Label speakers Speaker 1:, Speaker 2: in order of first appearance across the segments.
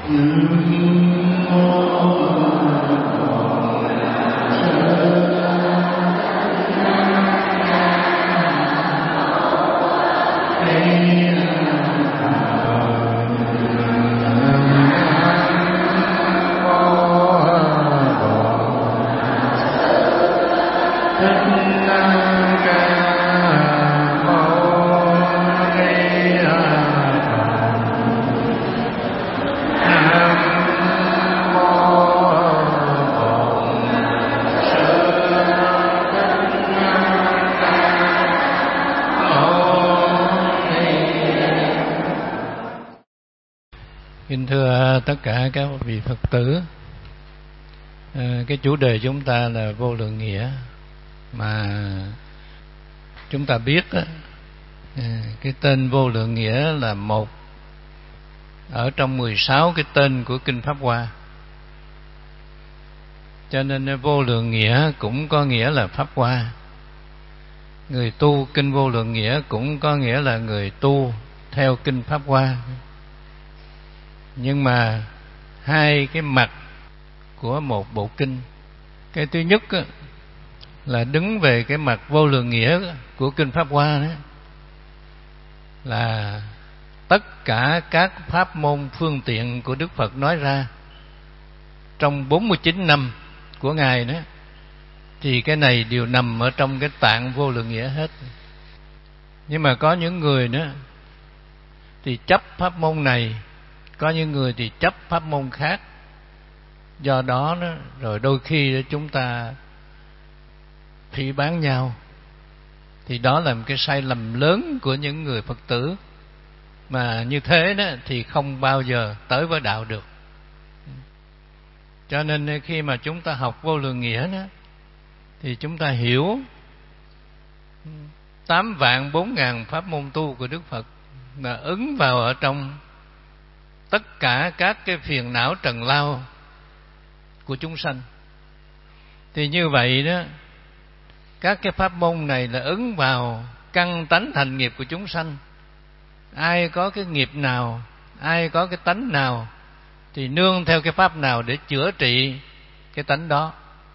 Speaker 1: Kính thưa tất cả các vị Phật tử, cái chủ đề chúng ta là vô lượng nghĩa. Mà chúng ta biết cái tên vô lượng nghĩa là một ở trong 16 cái tên của Kinh Pháp Hoa. Cho nên vô lượng nghĩa cũng có nghĩa là Pháp Hoa. Người tu Kinh Vô Lượng Nghĩa cũng có nghĩa là người tu theo Kinh Pháp Hoa. Nhưng mà hai cái mặt của một bộ kinh. Cái thứ nhất là đứng về cái mặt vô lượng nghĩa của Kinh Pháp Hoa đó, là tất cả các pháp môn phương tiện của Đức Phật nói ra trong 49 năm của Ngài đó, thì cái này đều nằm ở trong cái tạng vô lượng nghĩa hết. Nhưng mà có những người đó thì chấp pháp môn này, có những người thì chấp pháp môn khác. Do đó rồi đôi khi chúng ta phỉ báng nhau. Thì đó là một cái sai lầm lớn của những người Phật tử. Mà như thế đó thì không bao giờ tới với đạo được. Cho nên khi mà chúng ta học vô lượng nghĩa đó, thì chúng ta hiểu 8.400.000 pháp môn tu của Đức Phật là ứng vào ở trong tất cả các cái phiền não trần lao của chúng sanh. Thì như vậy đó, các cái pháp môn này là ứng vào căn tánh thành nghiệp của chúng sanh. Ai có cái nghiệp nào, ai có cái tánh nào thì nương theo cái pháp nào để chữa trị cái tánh đó.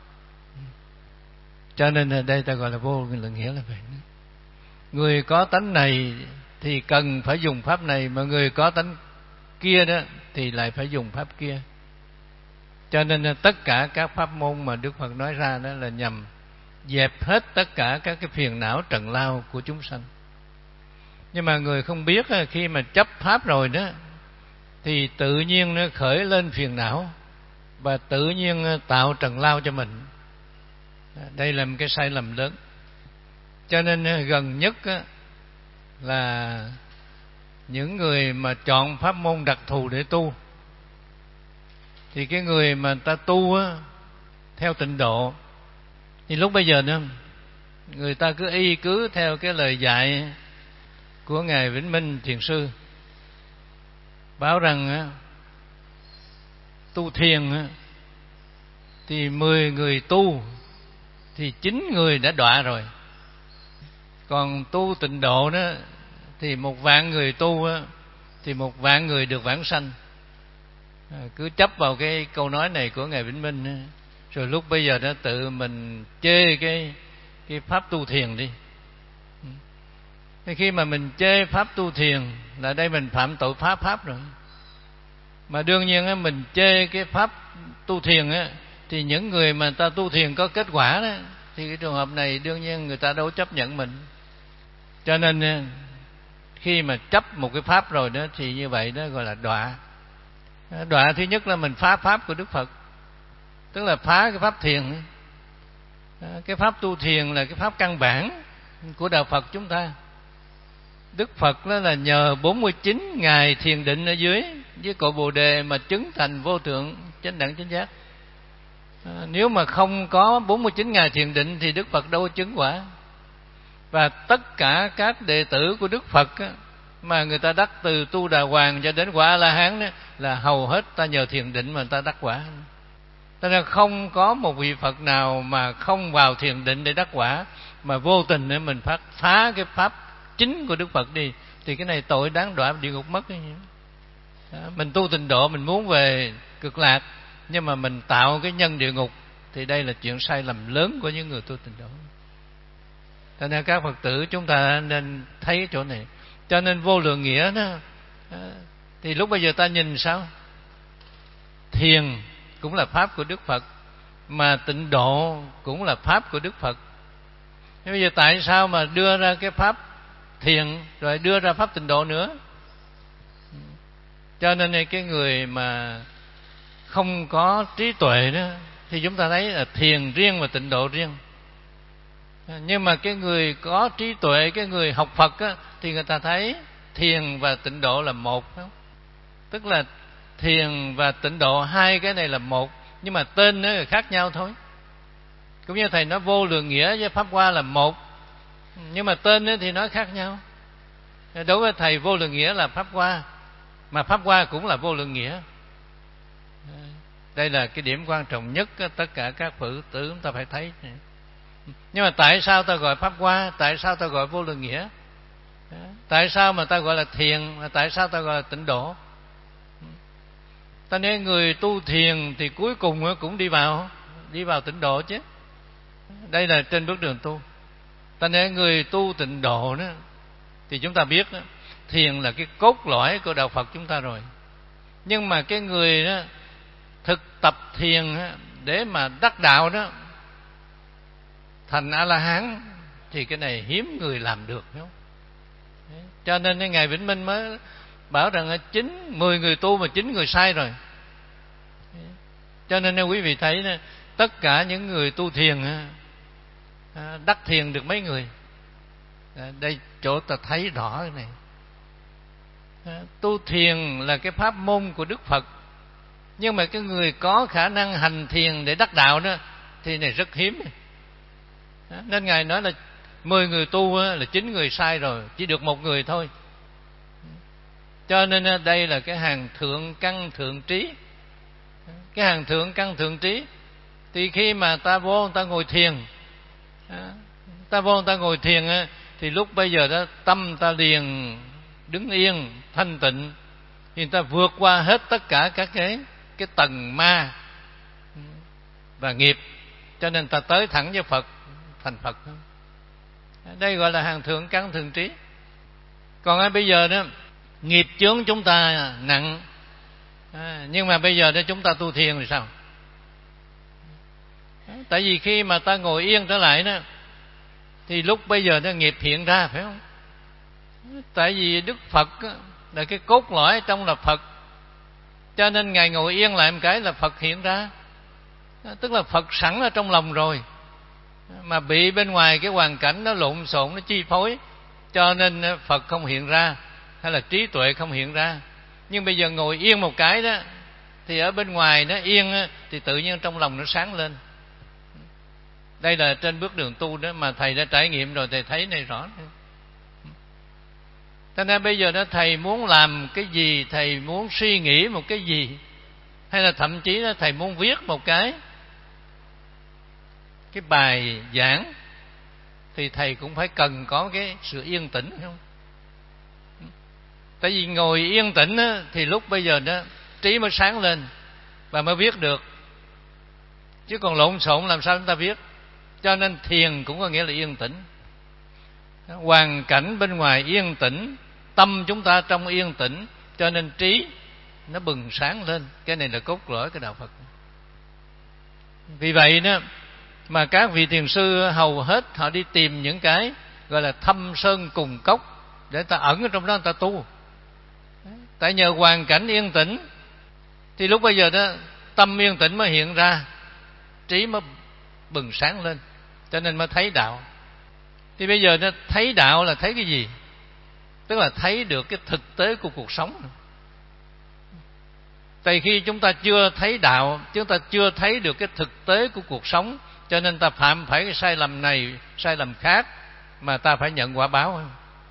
Speaker 1: Cho nên ở đây ta gọi là vô lượng nghĩa là vậy. Người có tánh này thì cần phải dùng pháp này, mà người có tánh kia đó thì lại phải dùng pháp kia. Cho nên tất cả các pháp môn mà Đức Phật nói ra đó là nhằm dẹp hết tất cả các cái phiền não trần lao của chúng sanh. Nhưng mà người không biết, khi mà chấp pháp rồi đó thì tự nhiên nó khởi lên phiền não và tự nhiên tạo trần lao cho mình. Đây là một cái sai lầm lớn. Cho nên gần nhất là những người mà chọn pháp môn đặc thù để tu, thì cái người mà ta tu theo tịnh độ, thì lúc bây giờ nữa người ta cứ y cứ theo cái lời dạy của Ngài Vĩnh Minh Thiền Sư, báo rằng tu thiền thì 10 người tu thì 9 người đã đọa rồi. Còn tu tịnh độ đó thì 1.000.000 người tu thì 1.000.000 người được vãng sanh. Cứ chấp vào cái câu nói này của Ngài Vĩnh Minh, rồi lúc bây giờ đó tự mình chê cái pháp tu thiền đi. Khi mà mình chê pháp tu thiền là đây mình phạm tội phá pháp rồi. Mà đương nhiên mình chê cái pháp tu thiền thì những người mà ta tu thiền có kết quả đó, thì cái trường hợp này đương nhiên người ta đâu chấp nhận mình. Cho nên khi mà chấp một cái pháp rồi đó thì như vậy đó gọi là đọa. Đọa thứ nhất là mình phá pháp của Đức Phật, tức là phá cái pháp thiền. Cái pháp tu thiền là cái pháp căn bản của đạo Phật chúng ta. Đức Phật đó là nhờ 49 ngày thiền định ở dưới cội Bồ Đề mà chứng thành vô thượng chánh đẳng chánh giác. Nếu mà không có 49 ngày thiền định thì Đức Phật đâu có chứng quả. Và tất cả các đệ tử của Đức Phật mà người ta đắc từ Tu Đà Hoàng cho đến quả A-la-hán đó, là hầu hết ta nhờ thiền định mà người ta đắc quả. Cho nên không có một vị Phật nào mà không vào thiền định để đắc quả, mà vô tình để mình phá cái pháp chính của Đức Phật đi, thì cái này tội đáng đọa địa ngục mất. Mình tu tịnh độ, mình muốn về cực lạc, nhưng mà mình tạo cái nhân địa ngục, thì đây là chuyện sai lầm lớn của những người tu tịnh độ. Cho nên các Phật tử chúng ta nên thấy chỗ này. Cho nên vô lượng nghĩa đó, thì lúc bây giờ ta nhìn sao? Thiền cũng là pháp của Đức Phật, mà tịnh độ cũng là pháp của Đức Phật. Thế bây giờ tại sao mà đưa ra cái pháp thiền rồi đưa ra pháp tịnh độ nữa? Cho nên cái người mà không có trí tuệ đó, thì chúng ta thấy là thiền riêng và tịnh độ riêng. Nhưng mà cái người có trí tuệ, cái người học Phật á, thì người ta thấy thiền và tịnh độ là một, không? Tức là thiền và tịnh độ, hai cái này là một, nhưng mà tên nó là khác nhau thôi. Cũng như thầy nói vô lượng nghĩa với pháp hoa là một, nhưng mà tên thì nó khác nhau. Đối với thầy vô lượng nghĩa là pháp hoa, mà pháp hoa cũng là vô lượng nghĩa. Đây là cái điểm quan trọng nhất, tất cả các Phật tử chúng ta phải thấy. Nhưng mà tại sao ta gọi pháp hoa? Tại sao ta gọi vô lượng nghĩa? Tại sao mà ta gọi là thiền? Tại sao ta gọi là tịnh độ? Ta nói người tu thiền thì cuối cùng cũng đi vào tịnh độ chứ. Đây là trên bước đường tu. Ta nói người tu tịnh độ đó, thì chúng ta biết đó, thiền là cái cốt lõi của đạo Phật chúng ta rồi. Nhưng mà cái người đó thực tập thiền để mà đắc đạo đó, thành A-la-hán, thì cái này hiếm người làm được, đúng không? Cho nên Ngài Vĩnh Minh mới bảo rằng 10 người tu mà 9 người sai rồi. Cho nên quý vị thấy tất cả những người tu thiền đắc thiền được mấy người? Đây chỗ ta thấy rõ cái này. Tu thiền là cái pháp môn của Đức Phật, nhưng mà cái người có khả năng hành thiền để đắc đạo đó thì này rất hiếm. Nên Ngài nói là 10 người tu là 9 người sai rồi, chỉ được 1 người thôi. Cho nên đây là cái hàng thượng căn thượng trí. Cái hàng thượng căn thượng trí thì khi mà ta vô ta ngồi thiền, thì lúc bây giờ đó tâm ta liền đứng yên thanh tịnh, thì ta vượt qua hết tất cả các cái tầng ma và nghiệp, cho nên ta tới thẳng với Phật, thành Phật. Đây gọi là hàng thượng căn thượng trí. Còn bây giờ đó nghiệp chướng chúng ta nặng, nhưng mà bây giờ đó chúng ta tu thiền thì sao? Tại vì khi mà ta ngồi yên trở lại đó, thì lúc bây giờ nó nghiệp hiện ra, phải không? Tại vì Đức Phật là cái cốt lõi trong là Phật, cho nên Ngài ngồi yên lại một cái là Phật hiện ra. Tức là Phật sẵn ở trong lòng rồi, mà bị bên ngoài cái hoàn cảnh nó lộn xộn, nó chi phối, cho nên Phật không hiện ra, hay là trí tuệ không hiện ra. Nhưng bây giờ ngồi yên một cái đó, thì ở bên ngoài nó yên, thì tự nhiên trong lòng nó sáng lên. Đây là trên bước đường tu đó, mà thầy đã trải nghiệm rồi, thầy thấy này rõ. Cho nên bây giờ đó thầy muốn làm cái gì, thầy muốn suy nghĩ một cái gì, hay là thậm chí đó thầy muốn viết một cái bài giảng, thì thầy cũng phải cần có cái sự yên tĩnh, không? Tại vì ngồi yên tĩnh đó, thì lúc bây giờ đó trí mới sáng lên và mới viết được, chứ còn lộn xộn làm sao chúng ta viết. Cho nên thiền cũng có nghĩa là yên tĩnh. Hoàn cảnh bên ngoài yên tĩnh, tâm chúng ta trong yên tĩnh, cho nên trí nó bừng sáng lên. Cái này là cốt lõi cái đạo Phật. Vì vậy đó mà các vị thiền sư hầu hết họ đi tìm những cái gọi là thâm sơn cùng cốc để ta ẩn ở trong đó, người ta tu. Tại nhờ hoàn cảnh yên tĩnh, thì lúc bây giờ đó tâm yên tĩnh mới hiện ra, trí mới bừng sáng lên, cho nên mới thấy đạo. Thì bây giờ nó thấy đạo là thấy cái gì? Tức là thấy được cái thực tế của cuộc sống. Tại khi chúng ta chưa thấy đạo, chúng ta chưa thấy được cái thực tế của cuộc sống, cho nên ta phạm phải cái sai lầm này, sai lầm khác, mà ta phải nhận quả báo.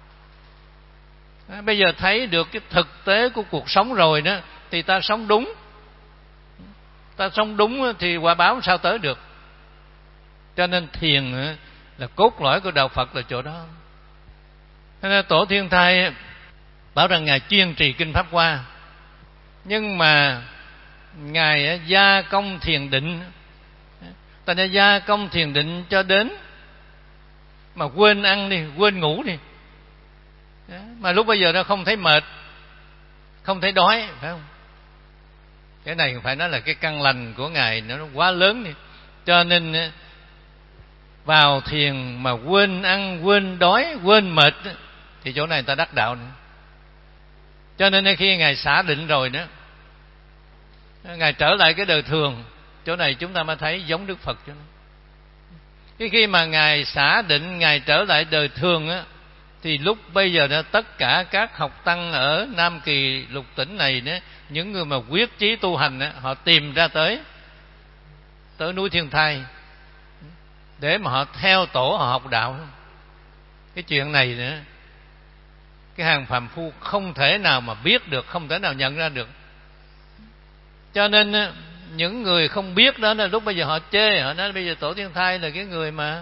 Speaker 1: Bây giờ thấy được cái thực tế của cuộc sống rồi đó, thì ta sống đúng. Ta sống đúng thì quả báo sao tới được. Cho nên thiền là cốt lõi của đạo Phật là chỗ đó. Nên Tổ Thiên Thai bảo rằng Ngài chuyên trì kinh Pháp Hoa, Nhưng mà ngài gia công thiền định, ta đã gia công thiền định cho đến mà quên ăn đi, quên ngủ đi, mà lúc bây giờ nó không thấy mệt, không thấy đói, phải không? Cái này phải nói là cái căn lành của ngài nó quá lớn đi. Cho nên vào thiền mà quên ăn, quên đói, quên mệt thì chỗ này ta đắc đạo nữa. Cho nên khi ngài xả định rồi đó, ngài trở lại cái đời thường. Chỗ này chúng ta mới thấy giống Đức Phật. Cho nên khi mà ngài xả định, ngài trở lại đời thường á, thì lúc bây giờ đó tất cả các học tăng ở Nam Kỳ Lục Tỉnh này đó, những người mà quyết chí tu hành đó, họ tìm ra tới núi Thiên Thai để mà họ theo tổ, họ học đạo. Cái chuyện này nữa, cái hàng phàm phu không thể nào mà biết được, không thể nào nhận ra được. Cho nên những người không biết đó là lúc bây giờ họ chê, họ nói bây giờ tổ Thiên Thai là cái người mà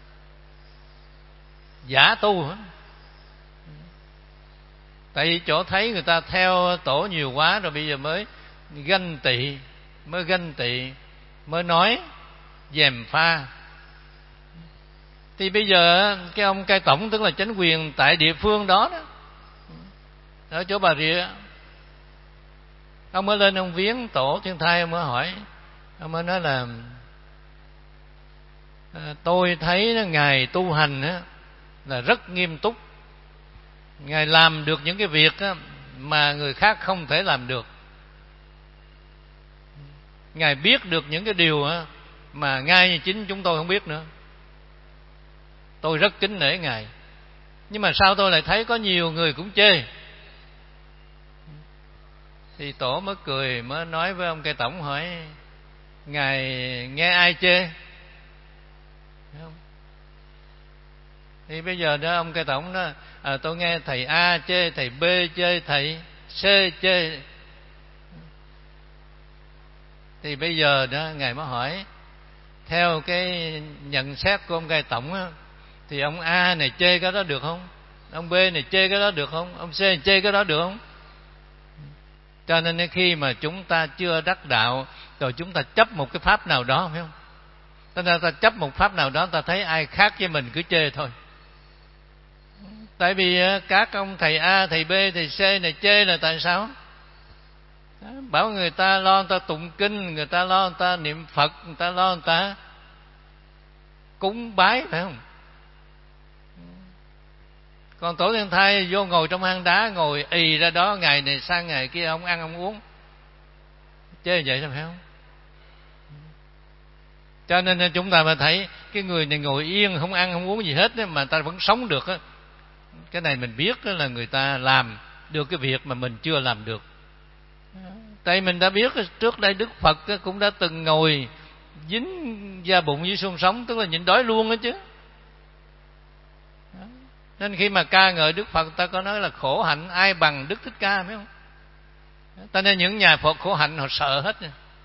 Speaker 1: giả tu. Tại vì chỗ thấy người ta theo tổ nhiều quá rồi, bây giờ mới ganh tị, mới nói gièm pha. Thì bây giờ cái ông cai tổng, tức là chánh quyền tại địa phương đó, ở chỗ Bà Rịa, ông mới lên ông viếng tổ Thiên Thai, ông mới hỏi, ông mới nói là tôi thấy ngài tu hành là rất nghiêm túc, ngài làm được những cái việc mà người khác không thể làm được, ngài biết được những cái điều mà ngay như chính chúng tôi không biết nữa. Tôi rất kính nể ngài, nhưng mà sao tôi lại thấy có nhiều người cũng chê. Thì tổ mới cười, mới nói với ông cai tổng, hỏi ngài nghe ai chê? Thấy không? Thì bây giờ đó ông cai tổng đó, tôi nghe thầy A chê, thầy B chê, thầy C chê. Thì bây giờ đó ngài mới hỏi, theo cái nhận xét của ông cai tổng á, thì ông A này chê cái đó được không? Ông B này chê cái đó được không? Ông C này chê cái đó được không? Cho nên khi mà chúng ta chưa đắc đạo rồi, chúng ta chấp một cái pháp nào đó, phải không? Ta chấp một pháp nào đó, ta thấy ai khác với mình cứ chê thôi. Tại vì các ông thầy A, thầy B, thầy C này chê là tại sao? Bảo người ta lo người ta tụng kinh, người ta lo người ta niệm Phật, người ta lo người ta cúng bái, phải không? Còn tổ Thiên Thai vô ngồi trong hang đá, ngồi ì ra đó, ngày này sang ngày kia không ăn không uống, chê vậy phải không? Cho nên chúng ta mà thấy cái người này ngồi yên không ăn không uống gì hết mà ta vẫn sống được á, cái này mình biết là người ta làm được cái việc mà mình chưa làm được. Tại mình đã biết trước đây Đức Phật cũng đã từng ngồi dính da bụng với xương sống, tức là nhịn đói luôn đó chứ. Nên khi mà ca ngợi Đức Phật, ta có nói là khổ hạnh ai bằng Đức Thích Ca, phải không? Ta nên những nhà Phật khổ hạnh họ sợ hết.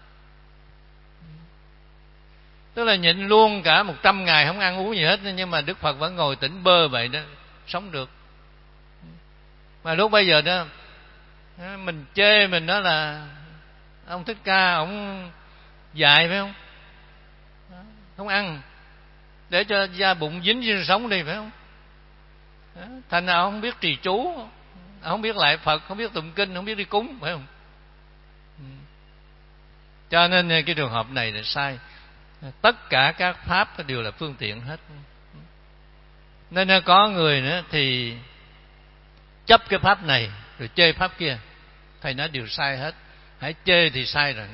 Speaker 1: Tức là nhịn luôn cả 100 ngày không ăn uống gì hết, nhưng mà Đức Phật vẫn ngồi tỉnh bơ vậy đó, sống được. Mà lúc bây giờ đó mình chê, mình nói là ông Thích Ca ông dại, phải không? Không ăn để cho da bụng dính xương sống đi, phải không? Thành nào không biết trì chú, không biết lại Phật, không biết tụng kinh, không biết đi cúng, phải không? Cho nên cái trường hợp này là sai. Tất cả các pháp đều là phương tiện hết. Nên có người nữa thì chấp cái pháp này rồi chê pháp kia, thầy nói đều sai hết. Hãy chê thì sai rồi.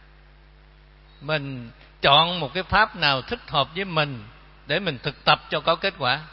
Speaker 1: Mình chọn một cái pháp nào thích hợp với mình để mình thực tập cho có kết quả.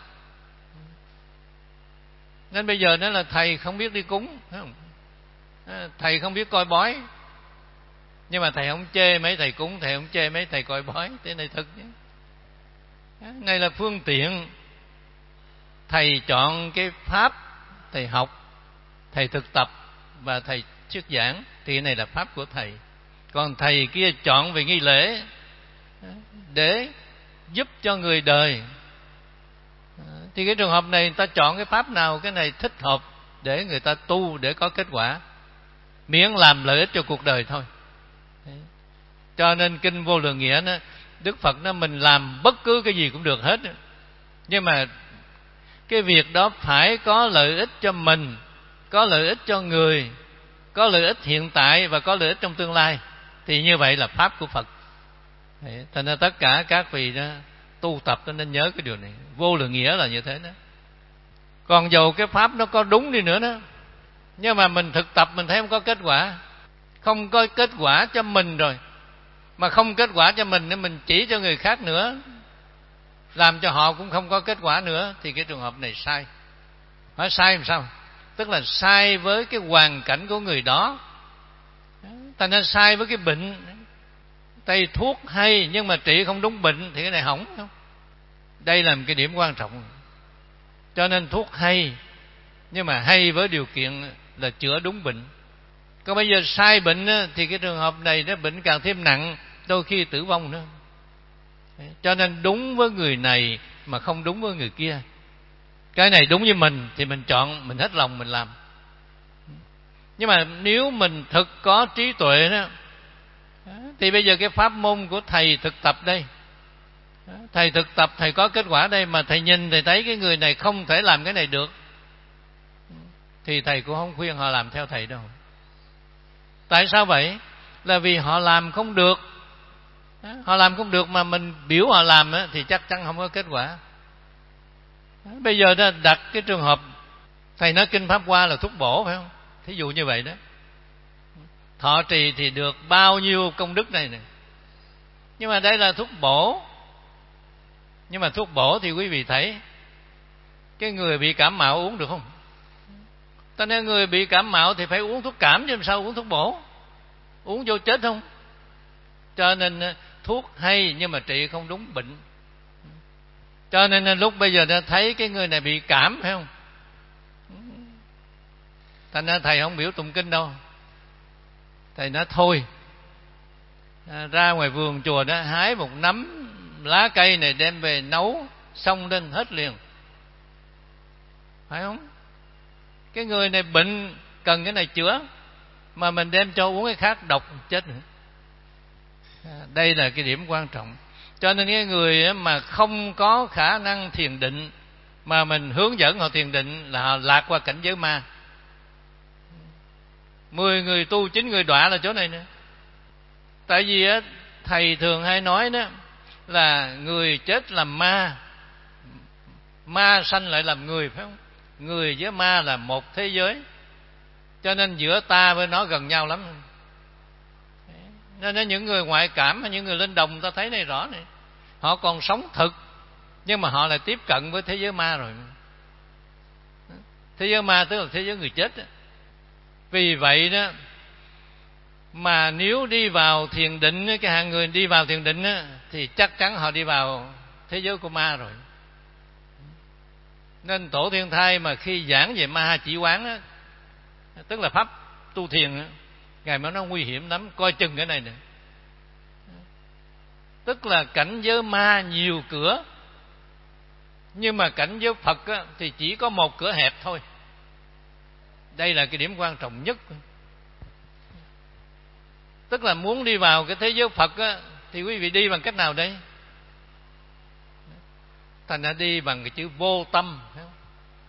Speaker 1: Nên bây giờ đó là thầy không biết đi cúng, phải không? Thầy không biết coi bói, nhưng mà thầy không chê mấy thầy cúng, thầy không chê mấy thầy coi bói. Thế này thật chứ. Này là phương tiện. Thầy chọn cái pháp, thầy học, thầy thực tập và thầy thuyết giảng, thì cái này là pháp của thầy. Còn thầy kia chọn về nghi lễ để giúp cho người đời, thì cái trường hợp này người ta chọn cái pháp nào cái này thích hợp để người ta tu để có kết quả. miễn làm lợi ích cho cuộc đời thôi. Cho nên kinh Vô Lượng Nghĩa đó, Đức Phật nói mình làm bất cứ cái gì cũng được hết, nhưng mà cái việc đó phải có lợi ích cho mình, có lợi ích cho người, có lợi ích hiện tại và có lợi ích trong tương lai, thì như vậy là pháp của Phật. Thành ra tất cả các vị đó tu tập đó nên nhớ cái điều này. Vô Lượng Nghĩa là như thế đó. Còn dầu cái pháp nó có đúng đi nữa đó, nhưng mà mình thực tập mình thấy không có kết quả, không có kết quả cho mình rồi, mà không kết quả cho mình nên mình chỉ cho người khác nữa, làm cho họ cũng không có kết quả nữa, thì cái trường hợp này sai. Hỏi sai làm sao? Tức là sai với cái hoàn cảnh của người đó. Thành ra sai với cái bệnh. Tây thuốc hay nhưng mà trị không đúng bệnh thì cái này hỏng không? Đây là một cái điểm quan trọng. Cho nên thuốc hay, nhưng mà hay với điều kiện là chữa đúng bệnh. Còn bây giờ sai bệnh thì cái trường hợp này nó bệnh càng thêm nặng, đôi khi tử vong nữa. Cho nên đúng với người này mà không đúng với người kia. Cái này đúng với mình thì mình chọn, mình hết lòng mình làm. Nhưng mà nếu mình thực có trí tuệ đó, thì bây giờ cái pháp môn của thầy thực tập đây, thầy thực tập thầy có kết quả đây, mà thầy nhìn thầy thấy cái người này không thể làm cái này được, thì thầy cũng không khuyên họ làm theo thầy đâu. Tại sao vậy? Là vì họ làm không được. Họ làm không được mà mình biểu họ làm thì chắc chắn không có kết quả. Bây giờ đó đặt cái trường hợp thầy nói kinh Pháp Hoa là thuốc bổ, phải không? Thí dụ như vậy đó. Thọ trì thì được bao nhiêu công đức này nè, nhưng mà đây là thuốc bổ. Nhưng mà thuốc bổ thì quý vị thấy cái người bị cảm mạo uống được không? Cho nên người bị cảm mạo thì phải uống thuốc cảm, chứ làm sao uống thuốc bổ? Uống vô chết không? Cho nên thuốc hay nhưng mà trị không đúng bệnh. Cho nên lúc bây giờ ta thấy cái người này bị cảm, phải không? Thành ra thầy không biểu tụng kinh đâu. Thầy nói thôi, ra ngoài vườn chùa đó hái một nắm lá cây này đem về nấu, xông lên hết liền, phải không? Cái người này bệnh cần cái này chữa, mà mình đem cho uống cái khác độc chết nữa. Đây là cái điểm quan trọng. Cho nên cái người mà không có khả năng thiền định mà mình hướng dẫn họ thiền định là họ lạc qua cảnh giới ma. 10 người tu 9 người đọa là chỗ này nữa. Tại vì thầy thường hay nói đó là người chết làm ma, ma sanh lại làm người, phải không? Người với ma là một thế giới, cho nên giữa ta với nó gần nhau lắm. Nên những người ngoại cảm hay những người lên đồng ta thấy này rõ này, họ còn sống thực nhưng mà họ lại tiếp cận với thế giới ma rồi. Thế giới ma tức là thế giới người chết đó. Vì vậy đó mà nếu đi vào thiền định, cái hạng người đi vào thiền định đó, thì chắc chắn họ đi vào thế giới của ma rồi. Nên Tổ Thiên Thai mà khi giảng về ma chỉ quán đó, tức là pháp tu thiền đó, Ngài mới nói nguy hiểm lắm, coi chừng cái này nè. Tức là cảnh giới ma nhiều cửa, nhưng mà cảnh giới Phật á, thì chỉ có một cửa hẹp thôi. Đây là cái điểm quan trọng nhất. Tức là muốn đi vào cái thế giới Phật á, thì quý vị đi bằng cách nào đây? Thành ra đi bằng cái chữ vô tâm, phải không?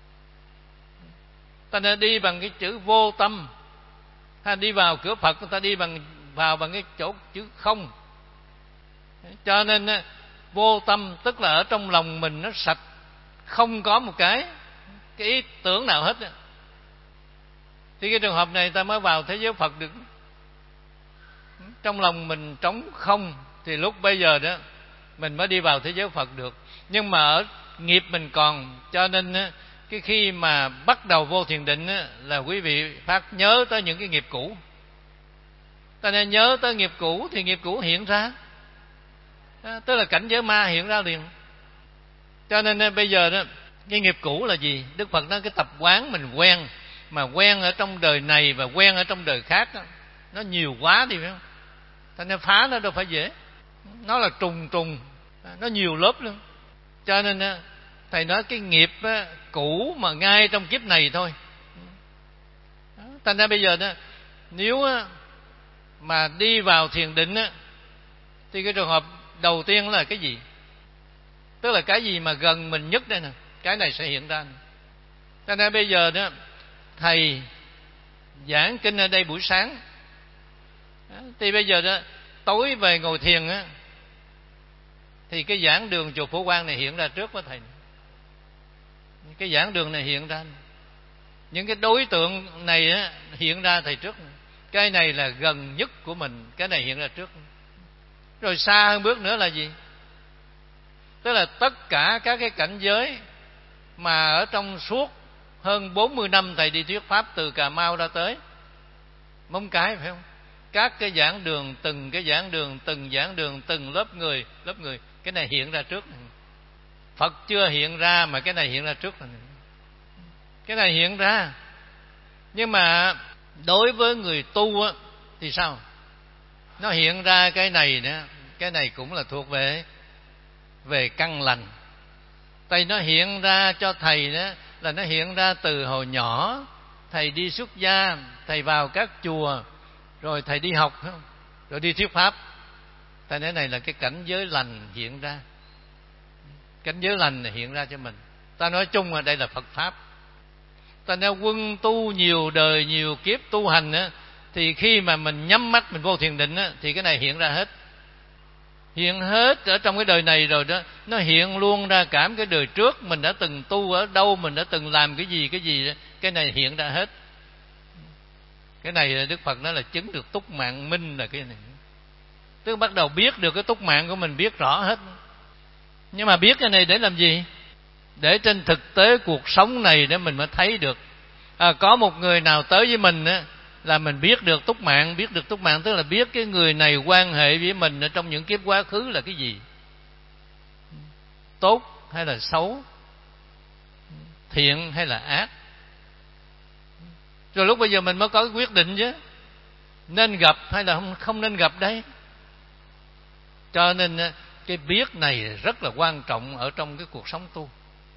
Speaker 1: Thành ra đi bằng cái chữ vô tâm. Hay đi vào cửa Phật, người ta đi vào bằng cái chỗ chữ không. Cho nên vô tâm tức là ở trong lòng mình nó sạch, không có một cái ý tưởng nào hết. Thì cái trường hợp này ta mới vào thế giới Phật được. Trong lòng mình trống không thì lúc bây giờ đó mình mới đi vào thế giới Phật được. Nhưng mà ở nghiệp mình còn, cho nên cái khi mà bắt đầu vô thiền định là quý vị phát nhớ tới những cái nghiệp cũ. Ta nên nhớ tới nghiệp cũ thì nghiệp cũ hiện ra, tức là cảnh giới ma hiện ra liền. Cho nên bây giờ đó cái nghiệp cũ là gì? Đức Phật nói cái tập quán mình quen, mà quen ở trong đời này và quen ở trong đời khác đó, nó nhiều quá đi, phải không? Cho nên phá nó đâu phải dễ, nó là trùng nó nhiều lớp luôn. Cho nên thầy nói cái nghiệp cũ mà ngay trong kiếp này thôi. Thành ra bây giờ đó nếu mà đi vào thiền định thì cái trường hợp đầu tiên là cái gì? Tức là cái gì mà gần mình nhất đây nè, cái này sẽ hiện ra. Cho nên bây giờ đó thầy giảng kinh ở đây buổi sáng, thì bây giờ đó tối về ngồi thiền thì cái giảng đường chùa Phổ Quang này hiện ra trước với thầy. Cái giảng đường này hiện ra, những cái đối tượng này hiện ra thầy trước. Cái này là gần nhất của mình, cái này hiện ra trước. Rồi xa hơn bước nữa là gì? Tức là tất cả các cái cảnh giới mà ở trong suốt hơn 40 năm thầy đi thuyết pháp từ Cà Mau ra tới Móng Cái, phải không? Các cái giảng đường, từng cái giảng đường, từng giảng đường, từng lớp người, cái này hiện ra trước. Phật chưa hiện ra mà cái này hiện ra trước. Cái này hiện ra. Nhưng mà đối với người tu thì sao? Nó hiện ra cái này nữa, cái này cũng là thuộc về căn lành. Tại nó hiện ra cho thầy đó là nó hiện ra từ hồi nhỏ, thầy đi xuất gia, thầy vào các chùa, rồi thầy đi học, rồi đi thuyết pháp. Tại cái này là cái cảnh giới lành hiện ra. Cảnh giới lành này hiện ra cho mình. Ta nói chung là đây là Phật Pháp. Ta nói quân tu nhiều đời, nhiều kiếp tu hành thì khi mà mình nhắm mắt mình vô thiền định thì cái này hiện ra hết. Hiện hết ở trong cái đời này rồi đó. Nó hiện luôn ra cả cái đời trước mình đã từng tu ở đâu, mình đã từng làm cái gì đó. Cái này hiện ra hết. Cái này Đức Phật nói là chứng được túc mạng minh là cái này. Tức bắt đầu biết được cái túc mạng của mình, biết rõ hết. Nhưng mà biết cái này để làm gì? Để trên thực tế cuộc sống này để mình mới thấy được. Có một người nào tới với mình là mình biết được túc mạng. Biết được túc mạng tức là biết cái người này quan hệ với mình ở trong những kiếp quá khứ là cái gì, tốt hay là xấu, thiện hay là ác. Rồi lúc bây giờ mình mới có cái quyết định chứ, nên gặp hay là không nên gặp đấy. Cho nên cái biết này rất là quan trọng ở trong cái cuộc sống tu.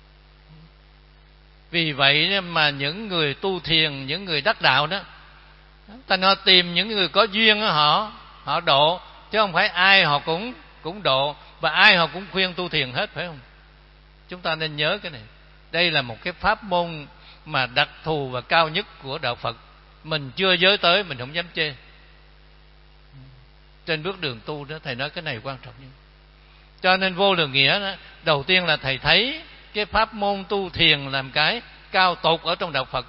Speaker 1: Vì vậy mà những người tu thiền, những người đắc đạo đó, ta nói tìm những người có duyên họ độ, chứ không phải ai họ cũng độ, và ai họ cũng khuyên tu thiền hết, phải không? Chúng ta nên nhớ cái này. Đây là một cái pháp môn mà đặc thù và cao nhất của đạo Phật. Mình chưa giới tới mình không dám chê. Trên bước đường tu đó thầy nói cái này quan trọng nhất. Cho nên vô lượng nghĩa đó, đầu tiên là thầy thấy cái pháp môn tu thiền làm cái cao tột ở trong đạo Phật.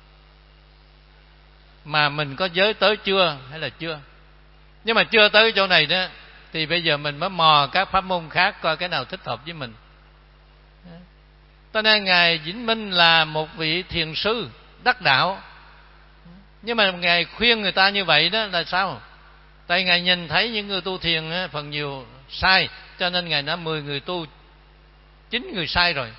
Speaker 1: Mà mình có giới tới chưa hay là chưa? Nhưng mà chưa tới chỗ này đó thì bây giờ mình mới mò các pháp môn khác coi cái nào thích hợp với mình. Cho nên Ngài Vĩnh Minh là một vị thiền sư đắc đạo. Nhưng mà Ngài khuyên người ta như vậy đó là sao? Tại Ngài nhìn thấy những người tu thiền phần nhiều sai, cho nên Ngài nói 10 người tu 9 người sai rồi.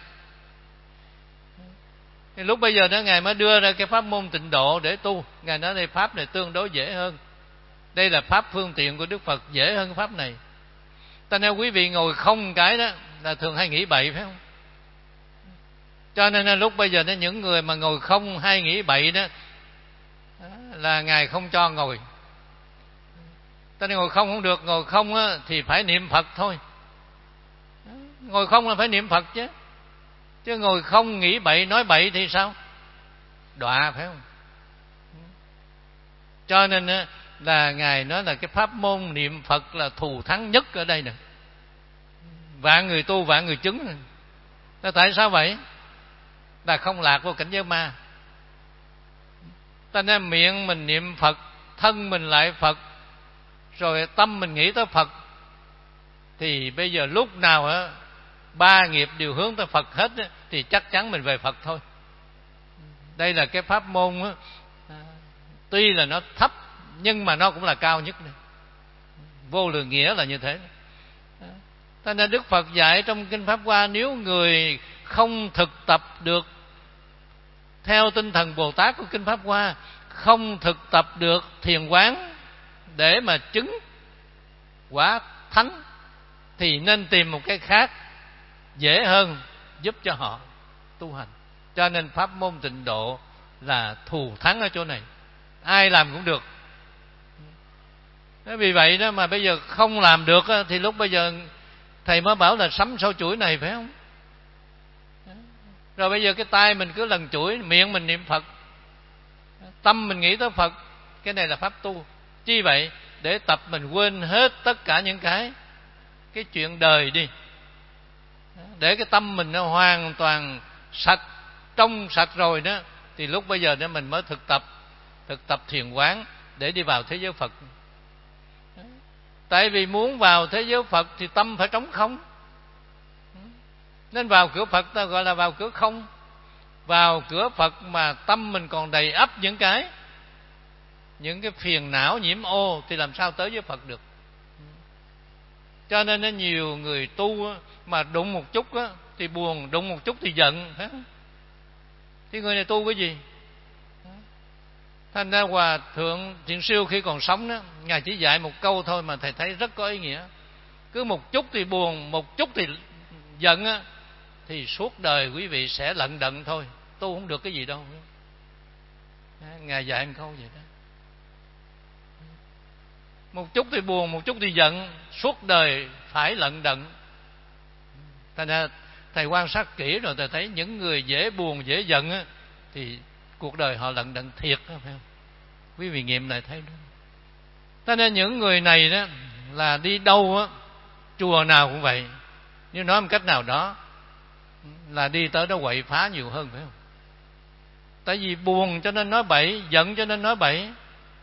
Speaker 1: Thì lúc bây giờ đó Ngài mới đưa ra cái pháp môn tịnh độ để tu. Ngài nói đây pháp này tương đối dễ hơn. Đây là pháp phương tiện của Đức Phật, dễ hơn pháp này. Ta nói quý vị ngồi không cái đó là thường hay nghĩ bậy, phải không? Cho nên là lúc bây giờ đó những người mà ngồi không hay nghĩ bậy đó là Ngài không cho ngồi. Ta nói ngồi không được, ngồi không thì phải niệm Phật thôi. Ngồi không là phải niệm Phật chứ. Chứ ngồi không nghĩ bậy nói bậy thì sao? Đọa, phải không? Cho nên là Ngài nói là cái pháp môn niệm Phật là thù thắng nhất ở đây nè. Vạn người tu vạn người chứng. Tại sao vậy? Là không lạc vô cảnh giới ma. Ta nên miệng mình niệm Phật, thân mình lại Phật, rồi tâm mình nghĩ tới Phật, thì bây giờ lúc nào ba nghiệp đều hướng tới Phật hết thì chắc chắn mình về Phật thôi. Đây là cái pháp môn tuy là nó thấp nhưng mà nó cũng là cao nhất. Vô lượng nghĩa là như thế. Cho nên Đức Phật dạy trong Kinh Pháp Hoa, nếu người không thực tập được theo tinh thần Bồ Tát của Kinh Pháp Hoa, không thực tập được thiền quán để mà chứng quả thánh, thì nên tìm một cái khác dễ hơn giúp cho họ tu hành. Cho nên pháp môn tịnh độ là thù thắng ở chỗ này. ai làm cũng được. Vì vậy đó mà bây giờ không làm được thì lúc bây giờ thầy mới bảo là sắm sau chuỗi này, phải không? Rồi bây giờ cái tay mình cứ lần chuỗi, miệng mình niệm Phật, tâm mình nghĩ tới Phật. Cái này là pháp tu. Chi vậy? Để tập mình quên hết tất cả những cái chuyện đời đi, để cái tâm mình nó hoàn toàn sạch, trong sạch rồi đó, thì lúc bây giờ đó mình mới thực tập thiền quán để đi vào thế giới Phật. Tại vì muốn vào thế giới Phật thì tâm phải trống không, nên vào cửa Phật ta gọi là vào cửa không. Vào cửa Phật mà tâm mình còn đầy ắp những cái phiền não nhiễm ô thì làm sao tới với Phật được. Cho nên nhiều người tu mà đụng một chút thì buồn, đụng một chút thì giận, phải không? Thì người này tu cái gì? Thành ra Hòa Thượng Thiện Siêu khi còn sống đó, Ngài chỉ dạy một câu thôi mà thầy thấy rất có ý nghĩa. Cứ một chút thì buồn, một chút thì giận thì suốt đời quý vị sẽ lận đận thôi, tu không được cái gì đâu. Ngài dạy một câu vậy đó. Một chút thì buồn, một chút thì giận, suốt đời phải lận đận. Thành ra thầy quan sát kỹ rồi thầy thấy những người dễ buồn, dễ giận thì cuộc đời họ lận đận thiệt, phải không? Quý vị nghiệm lại thấy đó. Cho nên những người này đó là đi đâu chùa nào cũng vậy, nếu nói một cách nào đó là đi tới đó quậy phá nhiều hơn, phải không? Tại vì buồn cho nên nói bậy, giận cho nên nói bậy,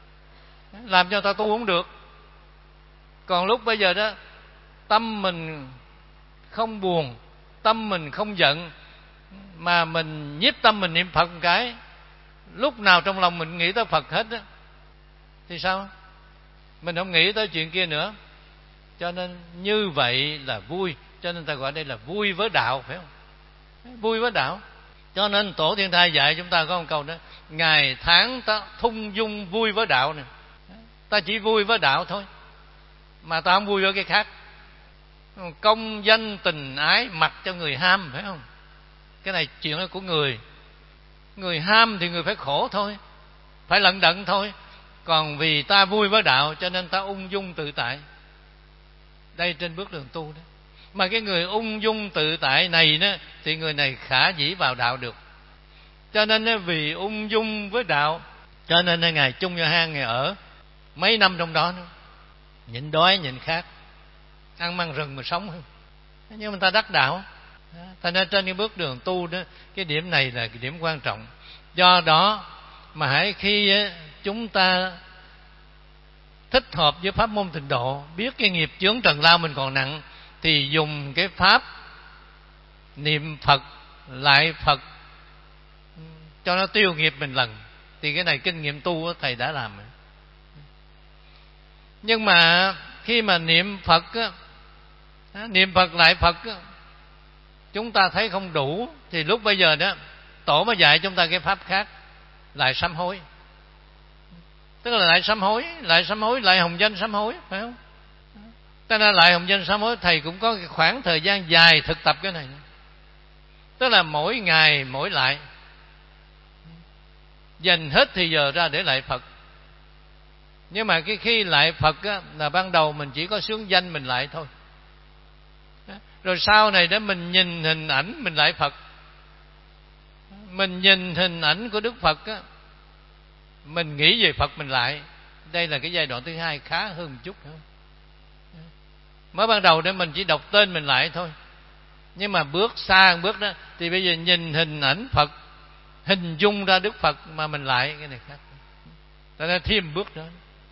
Speaker 1: làm cho ta tu không được. Còn lúc bây giờ đó, tâm mình không buồn, tâm mình không giận, mà mình nhiếp tâm mình niệm Phật một cái, lúc nào trong lòng mình nghĩ tới Phật hết á, thì sao? Mình không nghĩ tới chuyện kia nữa. Cho nên như vậy là vui. Cho nên ta gọi đây là vui với đạo, phải không? Vui với đạo. Cho nên Tổ Thiên Thai dạy chúng ta có một câu đó: ngày tháng ta thung dung vui với đạo này. Ta chỉ vui với đạo thôi, mà ta không vui với cái khác. Công danh tình ái mặc cho người ham, phải không? Cái này chuyện của người. Người ham thì người phải khổ thôi, phải lận đận thôi. Còn vì ta vui với đạo cho nên ta ung dung tự tại. Đây trên bước đường tu đó. Mà cái người ung dung tự tại này đó, thì người này khả dĩ vào đạo được. Cho nên vì ung dung với đạo, cho nên Ngài chung cho hang, Ngài ở mấy năm trong đó nữa, nhịn đói nhịn khát, ăn măng rừng mà sống hơn. Nhưng mà ta đắc đạo. Thành ra trên cái bước đường tu đó, cái điểm này là cái điểm quan trọng. Do đó mà hãy khi chúng ta thích hợp với pháp môn Tịnh độ, biết cái nghiệp chướng trần lao mình còn nặng, thì dùng cái pháp niệm Phật lại Phật cho nó tiêu nghiệp mình lần. Thì cái này kinh nghiệm tu thầy đã làm. Nhưng mà khi mà niệm Phật lại Phật chúng ta thấy không đủ, thì lúc bây giờ đó Tổ mới dạy chúng ta cái pháp khác, lại sám hối. Tức là lại sám hối, lại hồng danh sám hối, phải không? Cho nên lại hồng danh sám hối, thầy cũng có cái khoảng thời gian dài thực tập cái này. Tức là mỗi ngày mỗi lại, dành hết thì giờ ra để lại Phật. Nhưng mà cái khi lại Phật là ban đầu mình chỉ có xướng danh mình lại thôi. Rồi sau này để mình nhìn hình ảnh mình lại Phật. Mình nhìn hình ảnh của Đức Phật mình nghĩ về Phật mình lại. Đây là cái giai đoạn thứ hai, khá hơn một chút nữa. Mới ban đầu để mình chỉ đọc tên mình lại thôi. Nhưng mà bước xa một bước đó, thì bây giờ nhìn hình ảnh Phật, hình dung ra Đức Phật mà mình lại, cái này khác. Cho nên thêm bước nữa.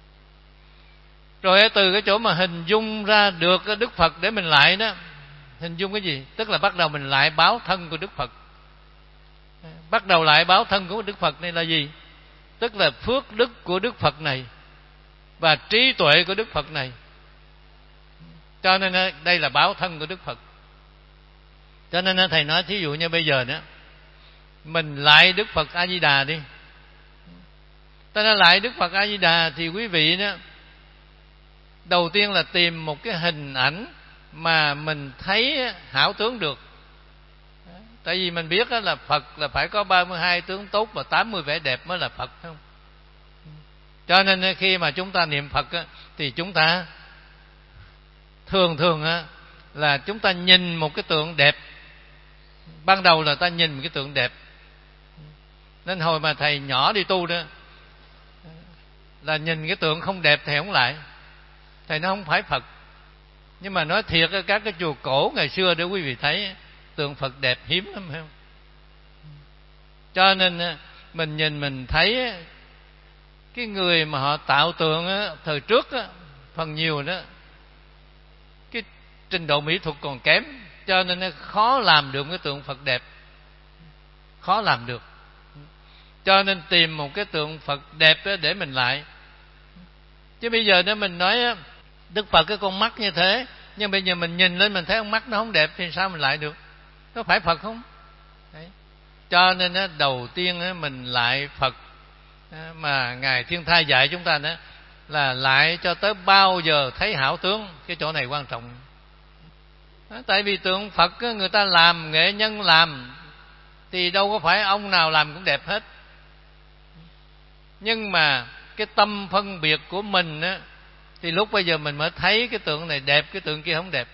Speaker 1: Rồi từ cái chỗ mà hình dung ra được cái Đức Phật để mình lại đó, hình dung cái gì? Tức là bắt đầu mình lại báo thân của Đức Phật. Bắt đầu lại báo thân của Đức Phật này là gì? Tức là phước đức của Đức Phật này và trí tuệ của Đức Phật này. Cho nên đây là báo thân của Đức Phật. Cho nên thầy nói thí dụ như bây giờ đó, mình lại Đức Phật A Di Đà đi. Ta nói lại Đức Phật A Di Đà thì quý vị đó, đầu tiên là tìm một cái hình ảnh mà mình thấy hảo tướng được. Tại vì mình biết là Phật là phải có 32 tướng tốt và 80 vẻ đẹp mới là Phật, phải không? Cho nên khi mà chúng ta niệm Phật thì chúng ta thường là chúng ta nhìn một cái tượng đẹp. Ban đầu là ta nhìn một cái tượng đẹp. Nên hồi mà thầy nhỏ đi tu đó là nhìn cái tượng không đẹp thầy không lại. Thầy nó không phải Phật. Nhưng mà nói thiệt, các cái chùa cổ ngày xưa để quý vị thấy tượng Phật đẹp hiếm lắm, phải không? Cho nên mình nhìn mình thấy cái người mà họ tạo tượng thời trước phần nhiều đó cái trình độ mỹ thuật còn kém, cho nên nó khó làm được cái tượng Phật đẹp, khó làm được. Cho nên tìm một cái tượng Phật đẹp để mình lại. Chứ bây giờ nếu mình nói Đức Phật cái con mắt như thế, nhưng bây giờ mình nhìn lên mình thấy con mắt nó không đẹp thì sao mình lại được? Có phải Phật không? Đấy. Cho nên đầu tiên mình lại Phật mà Ngài Thiên Thai dạy chúng ta đó là lại cho tới bao giờ thấy hảo tướng. Cái chỗ này quan trọng. Tại vì tượng Phật người ta làm, nghệ nhân làm thì đâu có phải ông nào làm cũng đẹp hết. Nhưng mà cái tâm phân biệt của mình thì lúc bây giờ mình mới thấy cái tượng này đẹp, cái tượng kia không đẹp.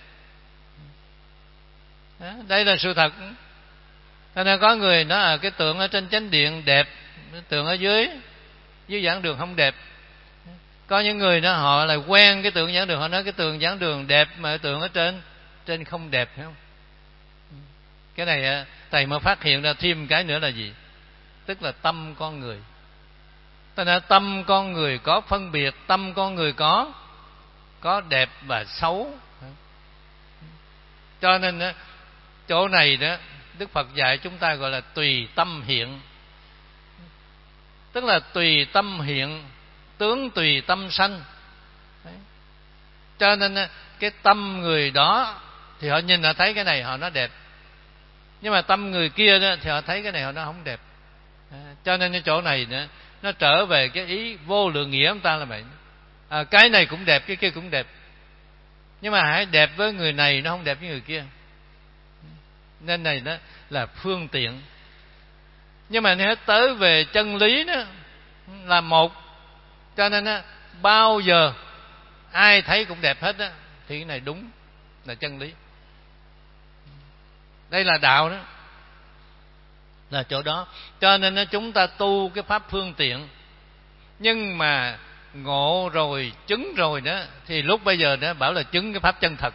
Speaker 1: Đây là sự thật. Cho nên có người nói cái tượng ở trên chánh điện đẹp, cái tượng ở dưới giảng đường không đẹp. Có những người đó họ lại quen cái tượng giảng đường, họ nói cái tượng giảng đường đẹp mà cái tượng ở trên không đẹp, phải không? Cái này thầy mới phát hiện ra thêm cái nữa là gì? Tức là tâm con người. Tức là tâm con người có phân biệt, tâm con người có đẹp và xấu. Cho nên chỗ này đó Đức Phật dạy chúng ta gọi là tùy tâm hiện. Tức là tùy tâm hiện, tướng tùy tâm sanh. Đấy. Cho nên cái tâm người đó thì họ nhìn họ thấy cái này họ nói đẹp, nhưng mà tâm người kia đó thì họ thấy cái này họ nói không đẹp. Cho nên cái chỗ này nữa nó trở về cái ý vô lượng nghĩa của ta là vậy. Cái này cũng đẹp, cái kia cũng đẹp, nhưng mà hãy đẹp với người này, nó không đẹp với người kia. Nên này đó là phương tiện. Nhưng mà nếu tới về chân lý đó là một. Cho nên bao giờ ai thấy cũng đẹp hết á, thì cái này đúng là chân lý. Đây là đạo đó, là chỗ đó. Cho nên chúng ta tu cái pháp phương tiện, nhưng mà ngộ rồi, chứng rồi đó thì lúc bây giờ đó bảo là chứng cái pháp chân thật.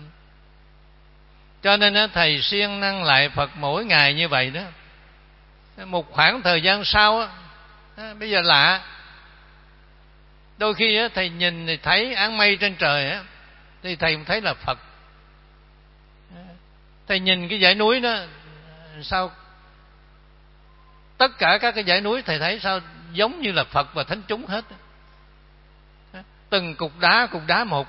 Speaker 1: Cho nên thầy siêng năng lại Phật mỗi ngày như vậy đó. Một khoảng thời gian sau bây giờ lạ, đôi khi thầy nhìn thì thấy áng mây trên trời thì thầy cũng thấy là Phật. Thầy nhìn cái dãy núi đó, sao tất cả các cái dãy núi thầy thấy sao giống như là Phật và thánh chúng hết. Từng cục đá một.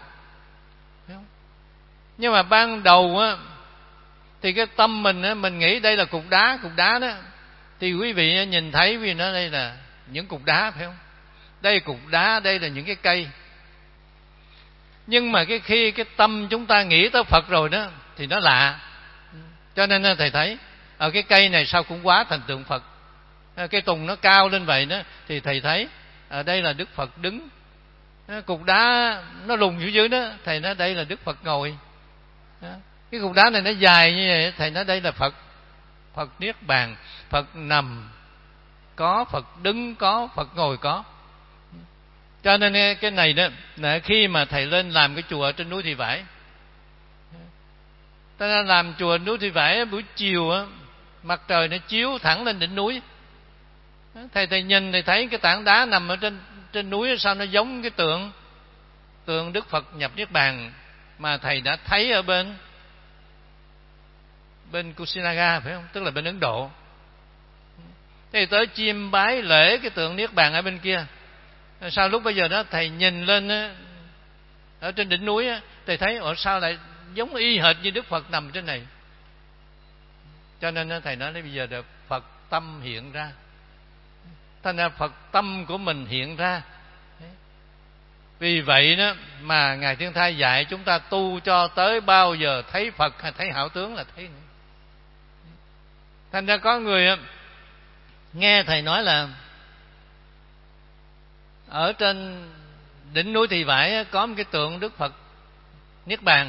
Speaker 1: Nhưng mà ban đầu thì cái tâm mình nghĩ đây là cục đá đó, thì quý vị nhìn thấy quý vị nói đây là những cục đá, phải không? Đây là cục đá, đây là những cái cây. Nhưng mà khi cái tâm chúng ta nghĩ tới Phật rồi đó thì nó lạ. Cho nên thầy thấy ở cái cây này sao cũng hóa thành tượng Phật. Cái tùng nó cao lên vậy đó thì thầy thấy ở đây là Đức Phật đứng. Cục đá nó lùn xuống dưới đó, thầy nói đây là Đức Phật ngồi. Cái cục đá này nó dài như vậy, thầy nói đây là Phật. Phật niết bàn, Phật nằm có, Phật đứng có, Phật ngồi có. Cho nên cái này đó là khi mà thầy lên làm cái chùa trên núi Thị Vải. Ta đã làm chùa núi Thị Vải buổi chiều mặt trời nó chiếu thẳng lên đỉnh núi. Thầy nhìn thầy thấy cái tảng đá nằm ở trên núi, sao nó giống cái tượng Đức Phật nhập niết bàn mà thầy đã thấy ở bên Kusinaga, phải không? Tức là bên Ấn Độ. Thì tới chiêm bái lễ cái tượng niết bàn ở bên kia. Sao lúc bây giờ đó thầy nhìn lên ở trên đỉnh núi thầy thấy sao lại giống y hệt như Đức Phật nằm trên này. Cho nên thầy nói bây giờ là Phật tâm hiện ra. Thành ra Phật tâm của mình hiện ra. Vì vậy đó mà Ngài Thiên Thai dạy chúng ta tu cho tới bao giờ thấy Phật hay thấy hảo tướng là thấy nữa. Thành ra có người nghe thầy nói là ở trên đỉnh núi Thị Vải có một cái tượng Đức Phật Niết Bàn.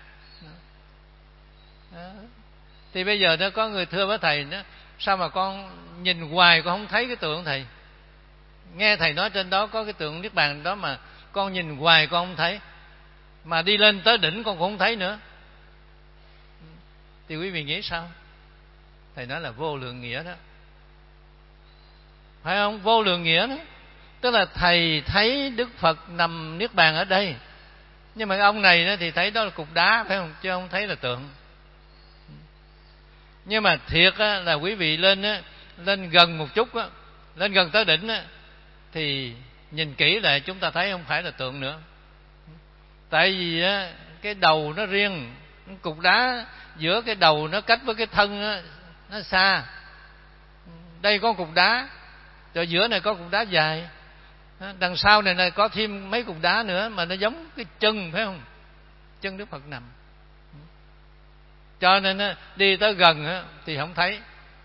Speaker 1: Thì bây giờ nó có người thưa với thầy đó, sao mà con nhìn hoài con không thấy cái tượng thầy? Nghe thầy nói trên đó có cái tượng Niết Bàn đó mà con nhìn hoài con không thấy, mà đi lên tới đỉnh con cũng không thấy nữa. Thì quý vị nghĩ sao? Thầy nói là vô lượng nghĩa đó, phải không? Vô lượng nghĩa đó, tức là thầy thấy Đức Phật nằm Niết Bàn ở đây, nhưng mà ông này thì thấy đó là cục đá, phải không? Chứ không thấy là tượng. Nhưng mà thiệt là quý vị lên gần một chút, lên gần tới đỉnh thì nhìn kỹ lại chúng ta thấy không phải là tượng nữa. Tại vì cái đầu nó riêng, cục đá giữa cái đầu nó cách với cái thân nó xa. Đây có cục đá, rồi giữa này có cục đá dài, đằng sau này có thêm mấy cục đá nữa, mà nó giống cái chân, phải không? Chân Đức Phật nằm. Cho nên đi tới gần thì không thấy,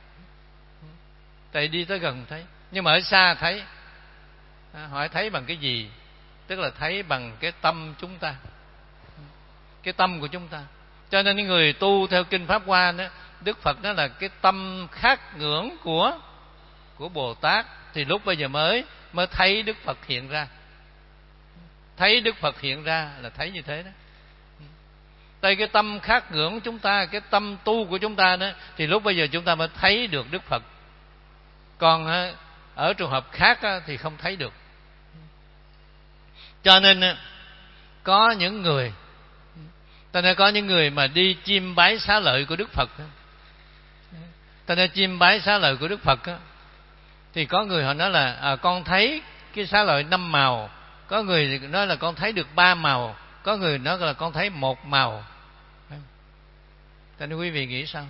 Speaker 1: tại đi tới gần không thấy, nhưng mà ở xa thấy. Hỏi thấy bằng cái gì? Tức là thấy bằng cái tâm chúng ta, cái tâm của chúng ta. Cho nên những người tu theo kinh Pháp Hoa đó, Đức Phật đó là cái tâm khát ngưỡng của Bồ Tát, thì lúc bây giờ mới thấy Đức Phật hiện ra. Thấy Đức Phật hiện ra là thấy như thế đó. Tại cái tâm khát ngưỡng chúng ta, cái tâm tu của chúng ta đó, thì lúc bây giờ chúng ta mới thấy được Đức Phật. Còn ở trường hợp khác thì không thấy được. Cho nên có những người mà đi chiêm bái xá lợi của Đức Phật, ta nên chiêm bái xá lợi của Đức Phật thì có người họ nói là con thấy cái xá lợi 5 màu, có người nói là con thấy được 3 màu, có người nói là con thấy 1 màu. Cho nên quý vị nghĩ sao?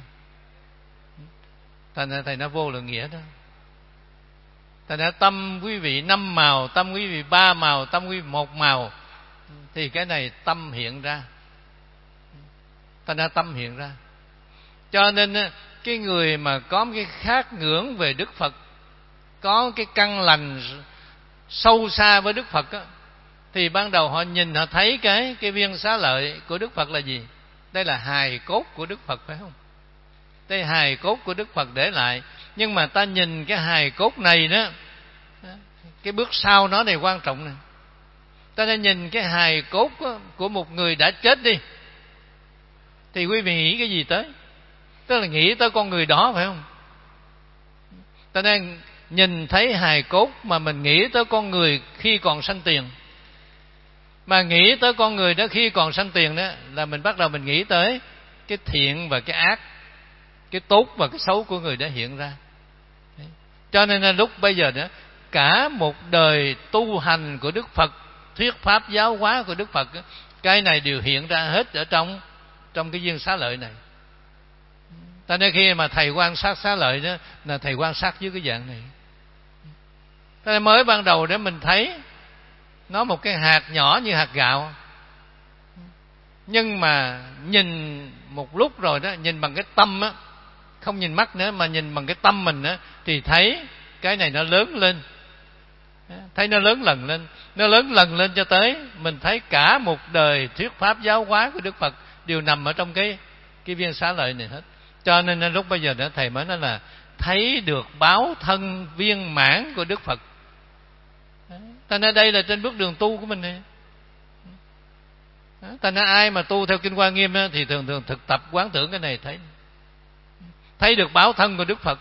Speaker 1: Thầy nói vô lượng nghĩa đó. Thầy nói tâm quý vị 5 màu, tâm quý vị 3 màu, tâm quý vị 1 màu, thì cái này tâm hiện ra. Thầy nói tâm hiện ra. Cho nên cái người mà có cái khát ngưỡng về Đức Phật, có cái căn lành sâu xa với Đức Phật thì ban đầu họ nhìn họ thấy cái viên xá lợi của Đức Phật là gì? Đây là hài cốt của Đức Phật, phải không? Đây hài cốt của Đức Phật để lại. Nhưng mà ta nhìn cái hài cốt này đó, cái bước sau nó này quan trọng này. Ta nên nhìn cái hài cốt của một người đã chết đi, thì quý vị nghĩ cái gì tới? Tức là nghĩ tới con người đó, phải không? Ta nên nhìn thấy hài cốt mà mình nghĩ tới con người khi còn sanh tiền. Mà nghĩ tới con người đó khi còn sanh tiền đó là mình bắt đầu mình nghĩ tới cái thiện và cái ác, cái tốt và cái xấu của người đã hiện ra. Cho nên là lúc bây giờ đó, cả một đời tu hành của Đức Phật, thuyết pháp giáo hóa của Đức Phật, cái này đều hiện ra hết ở trong cái viên xá lợi này. Cho nên khi mà thầy quan sát xá lợi đó là thầy quan sát dưới cái dạng này. Cho nên mới ban đầu để mình thấy nó một cái hạt nhỏ như hạt gạo, nhưng mà nhìn một lúc rồi đó, nhìn bằng cái tâm á, không nhìn mắt nữa mà nhìn bằng cái tâm mình á, thì thấy cái này nó lớn lên, thấy nó lớn lần lên cho tới mình thấy cả một đời thuyết pháp giáo hóa của Đức Phật đều nằm ở trong cái viên xá lợi này hết. Cho nên lúc bây giờ đó thầy mới nói là thấy được báo thân viên mãn của Đức Phật. Ta nói đây là trên bước đường tu của mình này. Ta nói ai mà tu theo kinh Hoa Nghiêm thì thường thực tập quán tưởng cái này, thấy được báo thân của Đức Phật.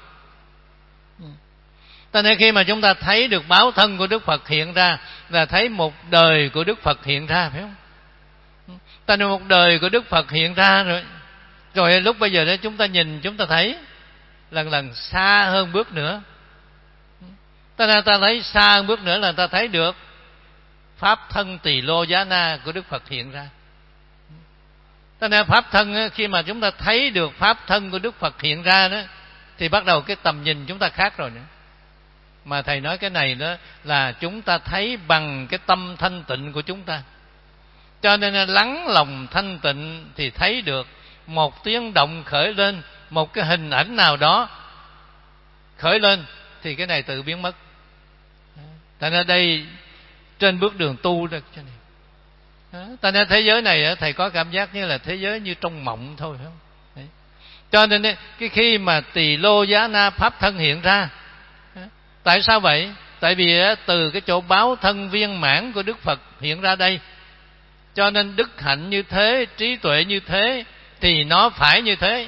Speaker 1: Ta nói khi mà chúng ta thấy được báo thân của Đức Phật hiện ra là thấy một đời của Đức Phật hiện ra, phải không? Ta nói một đời của Đức Phật hiện ra rồi lúc bây giờ đó chúng ta nhìn, chúng ta thấy lần xa hơn bước nữa. Ta thấy xa hơn bước nữa là ta thấy được pháp thân Tỳ Lô Giá Na của Đức Phật hiện ra. Ta nói pháp thân, khi mà chúng ta thấy được pháp thân của Đức Phật hiện ra đó, thì bắt đầu cái tầm nhìn chúng ta khác rồi nữa. Mà thầy nói cái này đó là chúng ta thấy bằng cái tâm thanh tịnh của chúng ta. Cho nên là lắng lòng thanh tịnh thì thấy được một tiếng động khởi lên, một cái hình ảnh nào đó khởi lên thì cái này tự biến mất. Thành ra đây trên bước đường tu đó cho nên. Ta nên thế giới này thầy có cảm giác như là thế giới như trong mộng thôi, phải không? Đấy. Cho nên cái khi mà Tỳ Lô Giá Na pháp thân hiện ra, tại sao vậy? Tại vì từ cái chỗ báo thân viên mãn của Đức Phật hiện ra đây, cho nên đức hạnh như thế, trí tuệ như thế thì nó phải như thế.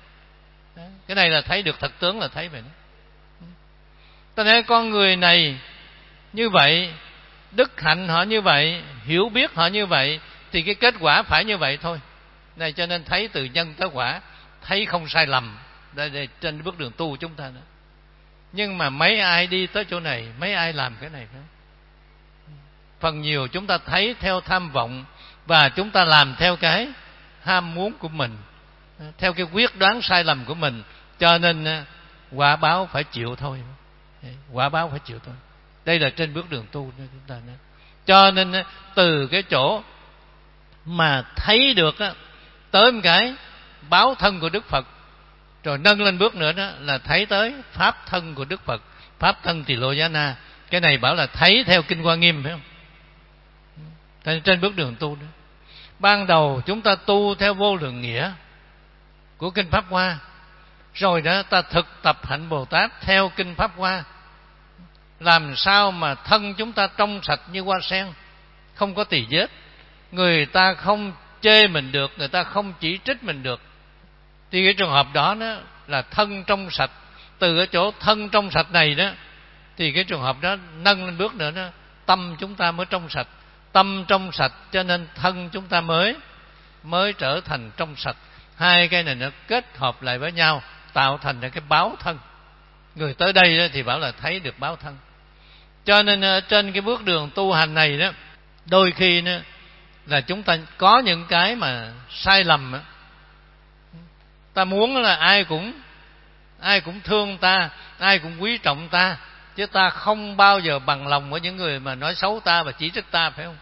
Speaker 1: Cái này là thấy được thật tướng, là thấy vậy đó. Ta nói con người này như vậy, đức hạnh họ như vậy, hiểu biết họ như vậy, thì cái kết quả phải như vậy thôi. Này cho nên thấy từ nhân tới quả, thấy không sai lầm. Đây trên bước đường tu của chúng ta nữa. Nhưng mà mấy ai đi tới chỗ này, mấy ai làm cái này không? Phần nhiều chúng ta thấy theo tham vọng, và chúng ta làm theo cái ham muốn của mình, theo cái quyết đoán sai lầm của mình, cho nên quả báo phải chịu thôi. Quả báo phải chịu thôi. Đây là trên bước đường tu đó chúng ta nói. Cho nên từ cái chỗ mà thấy được tới một cái báo thân của Đức Phật, rồi nâng lên bước nữa đó là thấy tới pháp thân của Đức Phật, pháp thân Tỳ Lô Giá Na. Cái này bảo là thấy theo Kinh Hoa Nghiêm, phải không? Trên bước đường tu đó. Ban đầu chúng ta tu theo vô lượng nghĩa của Kinh Pháp Hoa, rồi đó ta thực tập hạnh Bồ Tát theo Kinh Pháp Hoa, làm sao mà thân chúng ta trong sạch như hoa sen, không có tỳ vết, người ta không chê mình được, người ta không chỉ trích mình được, thì cái trường hợp đó là thân trong sạch. Từ cái chỗ thân trong sạch này đó, thì cái trường hợp đó nâng lên bước nữa đó, tâm chúng ta mới trong sạch. Tâm trong sạch cho nên thân chúng ta mới trở thành trong sạch. Hai cái này nó kết hợp lại với nhau, tạo thành cái báo thân. Người tới đây đó thì bảo là thấy được báo thân. Cho nên trên cái bước đường tu hành này đó, đôi khi đó là chúng ta có những cái mà sai lầm. Ta muốn là ai cũng thương ta, ai cũng quý trọng ta, chứ ta không bao giờ bằng lòng với những người mà nói xấu ta và chỉ trích ta, phải không?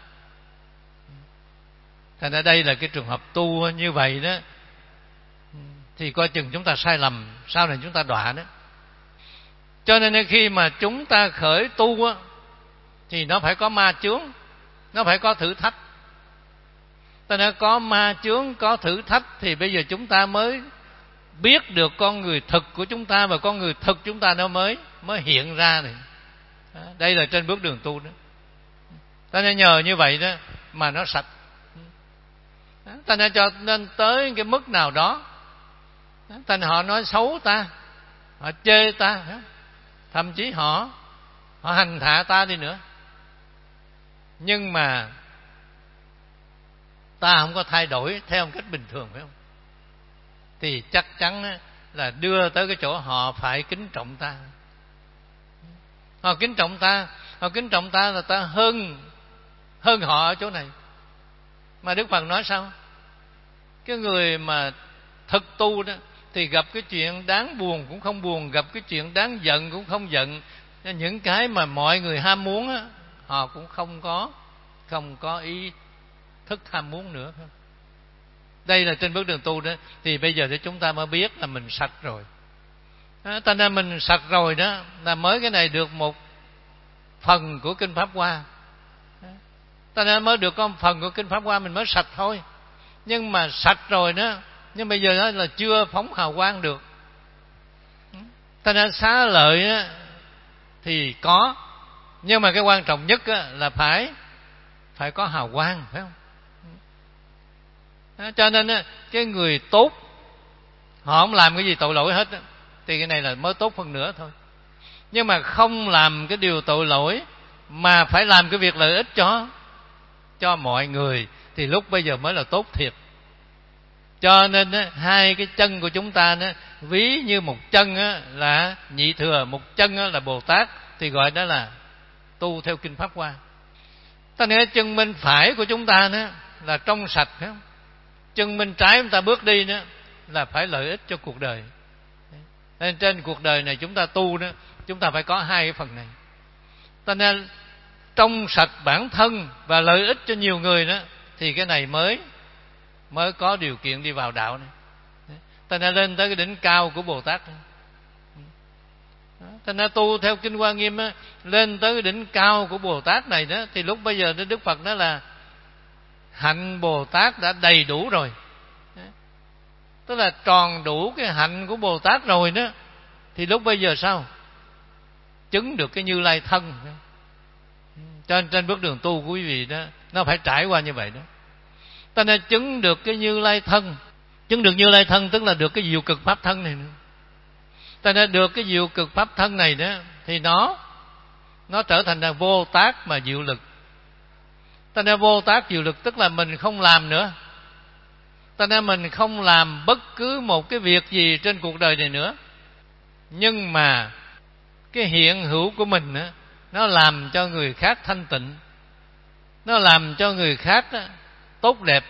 Speaker 1: Thành ra đây là cái trường hợp tu như vậy đó, thì coi chừng chúng ta sai lầm, sau này chúng ta đọa đó. Cho nên khi mà chúng ta khởi tu á, thì nó phải có ma chướng, nó phải có thử thách. Ta nói có ma chướng, có thử thách thì bây giờ chúng ta mới biết được con người thực của chúng ta, và con người thực chúng ta nó mới hiện ra này. Đây là trên bước đường tu đó. Ta nên nhờ như vậy đó mà nó sạch. Ta nên cho nên tới cái mức nào đó, ta nên họ nói xấu ta, họ chê ta, thậm chí họ hành hạ ta đi nữa, nhưng mà ta không có thay đổi theo một cách bình thường, phải không? Thì chắc chắn là đưa tới cái chỗ họ phải kính trọng ta. Họ kính trọng ta là ta hơn họ ở chỗ này. Mà Đức Phật nói sao? Cái người mà thực tu đó thì gặp cái chuyện đáng buồn cũng không buồn, gặp cái chuyện đáng giận cũng không giận. Những cái mà mọi người ham muốn á, họ cũng không có ý thức ham muốn nữa. Đây là trên bước đường tu đó. Thì bây giờ để chúng ta mới biết là mình sạch rồi. Ta nên mình sạch rồi đó, là mới cái này được một phần của Kinh Pháp Hoa. Ta nên mới được có một phần của Kinh Pháp Hoa, mình mới sạch thôi. Nhưng mà sạch rồi đó, nhưng bây giờ đó là chưa phóng hào quang được. Ta nên xá lợi đó, thì có, nhưng mà cái quan trọng nhất là phải có hào quang, phải không? Cho nên cái người tốt họ không làm cái gì tội lỗi hết, thì cái này là mới tốt phần nữa thôi. Nhưng mà không làm cái điều tội lỗi mà phải làm cái việc lợi ích cho mọi người, thì lúc bây giờ mới là tốt thiệt. Cho nên hai cái chân của chúng ta ví như một chân là Nhị Thừa, một chân là Bồ Tát, thì gọi đó là tu theo Kinh Pháp Hoa. Ta nói chân bên phải của chúng ta là trong sạch, phải không? Chân bên trái chúng ta bước đi là phải lợi ích cho cuộc đời. Nên trên cuộc đời này chúng ta tu đó, chúng ta phải có hai cái phần này. Ta nên trong sạch bản thân và lợi ích cho nhiều người đó, thì cái này mới có điều kiện đi vào đạo này. Ta nên lên tới cái đỉnh cao của Bồ Tát. Thành ra tu theo Kinh Hoa Nghiêm á, lên tới cái đỉnh cao của Bồ Tát này đó, thì lúc bây giờ Đức Phật nói là hạnh Bồ Tát đã đầy đủ rồi, tức là tròn đủ cái hạnh của Bồ Tát rồi đó, thì lúc bây giờ sao? Chứng được cái Như Lai thân. Trên bước đường tu của quý vị đó, nó phải trải qua như vậy đó. Ta nên chứng được cái Như Lai thân. Chứng được Như Lai thân tức là được cái diệu cực pháp thân này nữa. Ta nên được cái diệu cực pháp thân này đó, thì nó trở thành là vô tác mà diệu lực. Ta nên vô tác diệu lực tức là mình không làm nữa. Ta nên mình không làm bất cứ một cái việc gì trên cuộc đời này nữa, nhưng mà cái hiện hữu của mình á, nó làm cho người khác thanh tịnh, nó làm cho người khác á, tốt đẹp,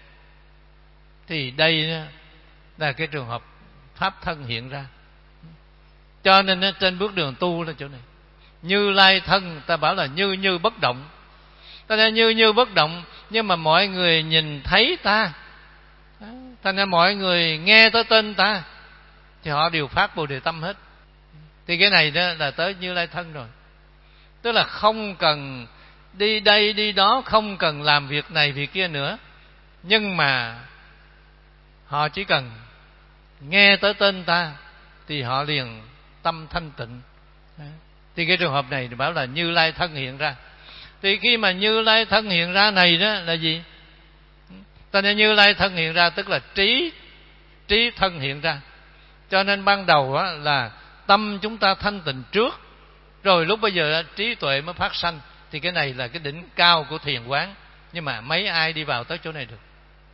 Speaker 1: thì đây là cái trường hợp pháp thân hiện ra. Cho nên trên bước đường tu là chỗ này. Như Lai thân ta bảo là như bất động. Ta nên như bất động, nhưng mà mọi người nhìn thấy ta, ta nên mọi người nghe tới tên ta, thì họ đều phát Bồ Đề tâm hết. Thì cái này đó là tới Như Lai thân rồi. Tức là không cần đi đây đi đó, không cần làm việc này việc kia nữa, nhưng mà họ chỉ cần nghe tới tên ta thì họ liền tâm thanh tịnh. Thì cái trường hợp này thì bảo là Như Lai thân hiện ra. Thì khi mà Như Lai thân hiện ra này đó là gì? Ta nên Như Lai thân hiện ra tức là trí thân hiện ra. Cho nên ban đầu á, là tâm chúng ta thanh tịnh trước, rồi lúc bây giờ trí tuệ mới phát sanh. Thì cái này là cái đỉnh cao của thiền quán, nhưng mà mấy ai đi vào tới chỗ này được.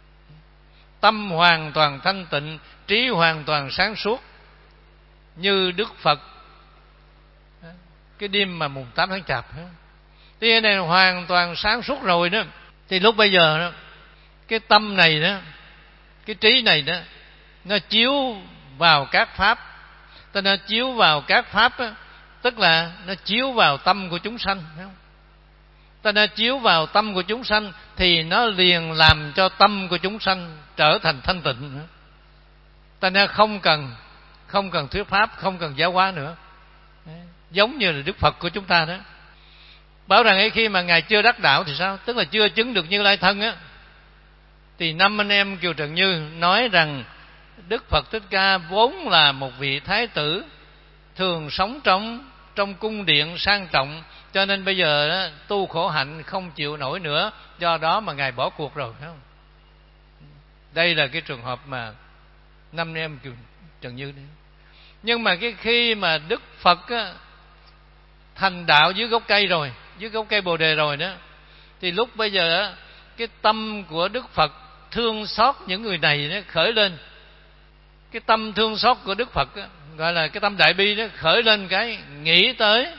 Speaker 1: Tâm hoàn toàn thanh tịnh, trí hoàn toàn sáng suốt, như Đức Phật cái đêm mà mùng 8 tháng Chạp. Thì cái này hoàn toàn sáng suốt rồi đó. Thì lúc bây giờ đó, cái tâm này đó, cái trí này đó, nó chiếu vào các pháp. Ta nó chiếu vào các pháp đó, tức là nó chiếu vào tâm của chúng sanh, phải không? Ta nó chiếu vào tâm của chúng sanh thì nó liền làm cho tâm của chúng sanh trở thành thanh tịnh nữa. Ta nó không cần thuyết pháp, không cần giáo hóa nữa. Giống như là Đức Phật của chúng ta đó. Bảo rằng ấy khi mà Ngài chưa đắc đạo thì sao? Tức là chưa chứng được Như Lai thân á. Thì năm anh em Kiều Trần Như nói rằng Đức Phật Thích Ca vốn là một vị thái tử, thường sống trong cung điện sang trọng, cho nên bây giờ đó, tu khổ hạnh không chịu nổi nữa, do đó mà Ngài bỏ cuộc rồi, phải không? Đây là cái trường hợp mà năm anh em Kiều Trần Như đấy. Nhưng mà cái khi mà Đức Phật á, thành đạo dưới gốc cây rồi, dưới gốc cây Bồ Đề rồi đó, thì lúc bây giờ á, cái tâm của Đức Phật thương xót những người này nó khởi lên. Cái tâm thương xót của Đức Phật á, gọi là cái tâm đại bi đó, khởi lên cái nghĩ tới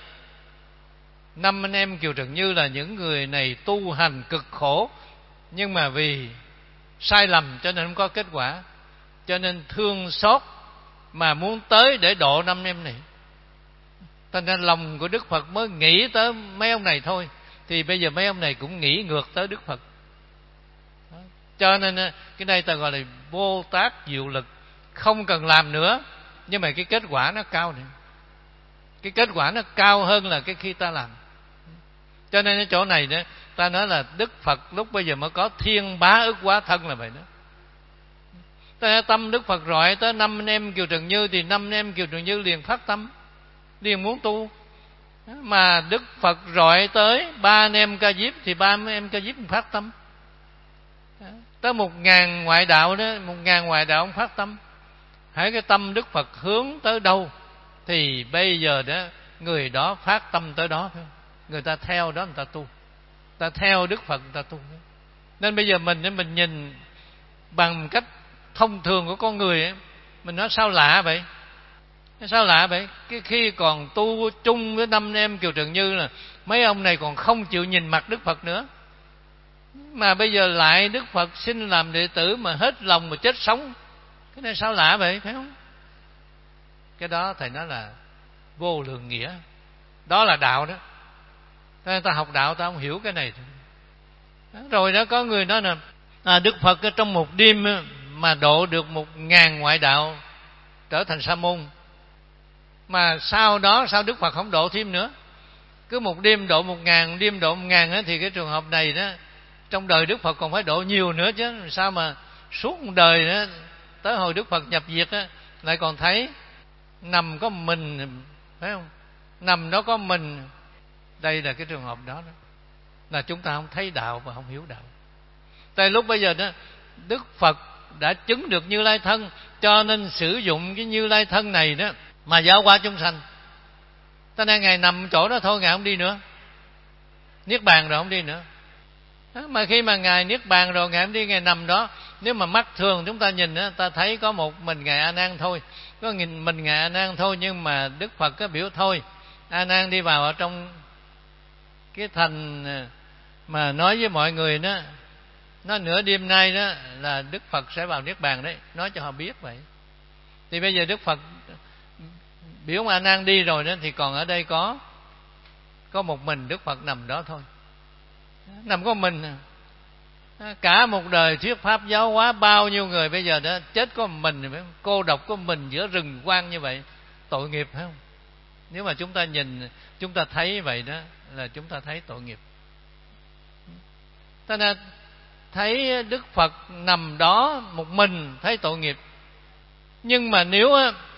Speaker 1: năm anh em Kiều Trần Như là những người này tu hành cực khổ, nhưng mà vì sai lầm cho nên không có kết quả, cho nên thương xót mà muốn tới để độ năm anh em này. Thành ra lòng của Đức Phật mới nghĩ tới mấy ông này thôi. Thì bây giờ mấy ông này cũng nghĩ ngược tới Đức Phật. Cho nên cái này ta gọi là vô tác diệu lực, không cần làm nữa, nhưng mà cái kết quả nó cao nữa. Cái kết quả nó cao hơn là cái khi ta làm. Cho nên cái chỗ này đó, ta nói là Đức Phật lúc bây giờ mới có thiên bá ức quá thân là vậy đó. Ta tâm Đức Phật rọi tới năm anh em Kiều Trần Như, thì năm anh em Kiều Trần Như liền phát tâm, liền muốn tu. Mà Đức Phật rọi tới ba anh em Ca Diếp, thì ba anh em Ca Diếp phát tâm. Tới 1000 ngoại đạo đó, 1000 ngoại đạo ông phát tâm. Hãy cái tâm Đức Phật hướng tới đâu thì bây giờ đó người đó phát tâm tới đó, phải không? Người ta theo đó, người ta tu, ta theo Đức Phật người ta tu. Nên bây giờ mình nhìn bằng cách thông thường của con người ấy, mình nói sao lạ vậy? Sao lạ vậy? Cái khi còn tu chung với năm em Kiều Trần Như là mấy ông này còn không chịu nhìn mặt Đức Phật nữa, mà bây giờ lại Đức Phật xin làm đệ tử mà hết lòng mà chết sống. Cái này sao lạ vậy, phải không? Cái đó thầy nói là vô lượng nghĩa. Đó là đạo đó. Ta học đạo ta không hiểu cái này. Rồi đó có người nói là Đức Phật trong một đêm mà độ được 1000 ngoại đạo trở thành sa môn. Mà sau đó sao Đức Phật không độ thêm nữa? Cứ một đêm độ 1000, đêm độ 1000 á, thì cái trường hợp này đó trong đời Đức Phật còn phải độ nhiều nữa chứ. Sao mà suốt một đời đó, tới hồi Đức Phật nhập diệt á, lại còn thấy nằm có mình, phải không? Nằm đó có mình. Đây là cái trường hợp đó, là chúng ta không thấy đạo và không hiểu đạo. Tại lúc bây giờ đó Đức Phật đã chứng được Như Lai thân, cho nên sử dụng cái Như Lai thân này đó mà giáo hóa chúng sanh. Cho nên Ngài nằm chỗ đó thôi, Ngài không đi nữa. Niết bàn rồi không đi nữa. Mà khi mà Ngài Niết bàn rồi, Ngài không đi, Ngài nằm đó. Nếu mà mắt thường chúng ta nhìn đó, ta thấy có một mình Ngài A Nan thôi, có mình Ngài A Nan thôi. Nhưng mà Đức Phật có biểu thôi, A Nan đi vào ở trong cái thành mà nói với mọi người đó, nói nửa đêm nay đó là Đức Phật sẽ vào Niết bàn đấy, nói cho họ biết vậy. Thì bây giờ Đức Phật biểu A Nan đi rồi đó, thì còn ở đây có một mình Đức Phật nằm đó thôi, nằm có mình. Cả một đời thuyết pháp giáo hóa bao nhiêu người, bây giờ đó chết có một mình, cô độc có mình giữa rừng quang như vậy, tội nghiệp phải không? Nếu mà chúng ta nhìn, chúng ta thấy vậy đó là chúng ta thấy tội nghiệp. Cho nên thấy Đức Phật nằm đó một mình thấy tội nghiệp. Nhưng mà nếu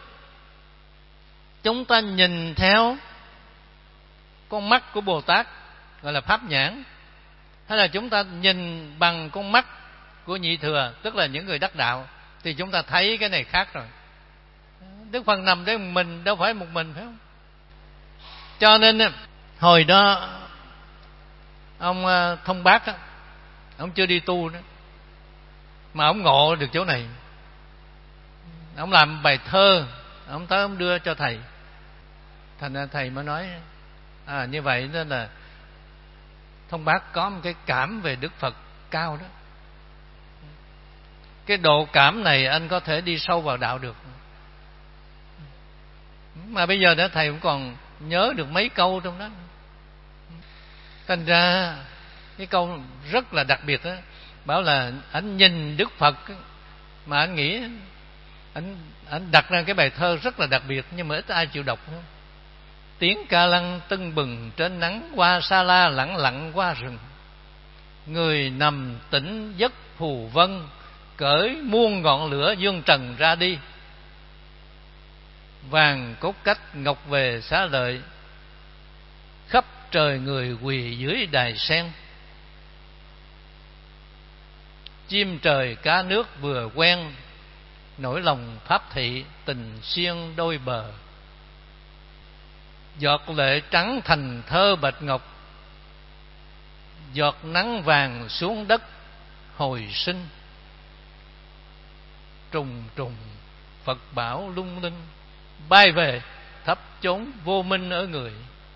Speaker 1: chúng ta nhìn theo con mắt của Bồ Tát, gọi là pháp nhãn, hay là chúng ta nhìn bằng con mắt của nhị thừa, tức là những người đắc đạo, thì chúng ta thấy cái này khác rồi. Đức Phật nằm đấy một mình, đâu phải một mình, phải không? Cho nên hồi đó ông Thông Bác đó, ông chưa đi tu nữa, mà ông ngộ được chỗ này. Ông làm bài thơ, ông tới ông đưa cho thầy. Thành ra thầy mới nói như vậy nên là Thông Bác có một cái cảm về Đức Phật cao đó. Cái độ cảm này anh có thể đi sâu vào đạo được. Mà bây giờ đó thầy cũng còn nhớ được mấy câu trong đó. Thành ra cái câu rất là đặc biệt đó, bảo là anh nhìn Đức Phật mà anh nghĩ, anh đặt ra cái bài thơ rất là đặc biệt, nhưng mà ít ai chịu đọc. Tiếng ca lăng tưng bừng trên nắng, qua sa la lẳng lặng qua rừng. Người nằm tỉnh giấc phù vân, cởi muôn ngọn lửa dương trần ra đi. Vàng cốt cách ngọc về xá lợi, khắp trời người quỳ dưới đài sen. Chim trời cá nước vừa quen, nỗi lòng pháp thị tình xuyên đôi bờ. Giọt lệ trắng thành thơ bạch ngọc, giọt nắng vàng xuống đất hồi sinh. Trùng trùng Phật bảo lung linh, bay về thấp chốn vô minh ở người.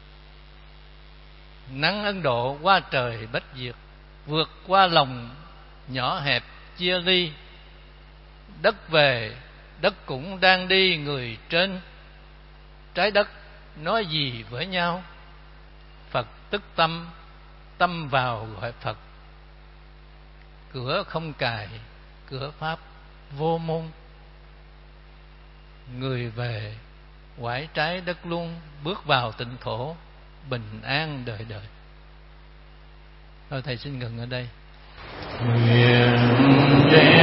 Speaker 1: Nắng Ấn Độ qua trời bách diệt, vượt qua lòng nhỏ hẹp chia ly. Đất về đất cũng đang đi, người trên trái đất nói gì với nhau. Phật tức tâm, tâm vào gọi Phật. Cửa không cài, cửa pháp vô môn. Người về quải trái đất luôn, bước vào tịnh thổ bình an đời đời. Thôi thầy xin ngừng ở đây. Nguyện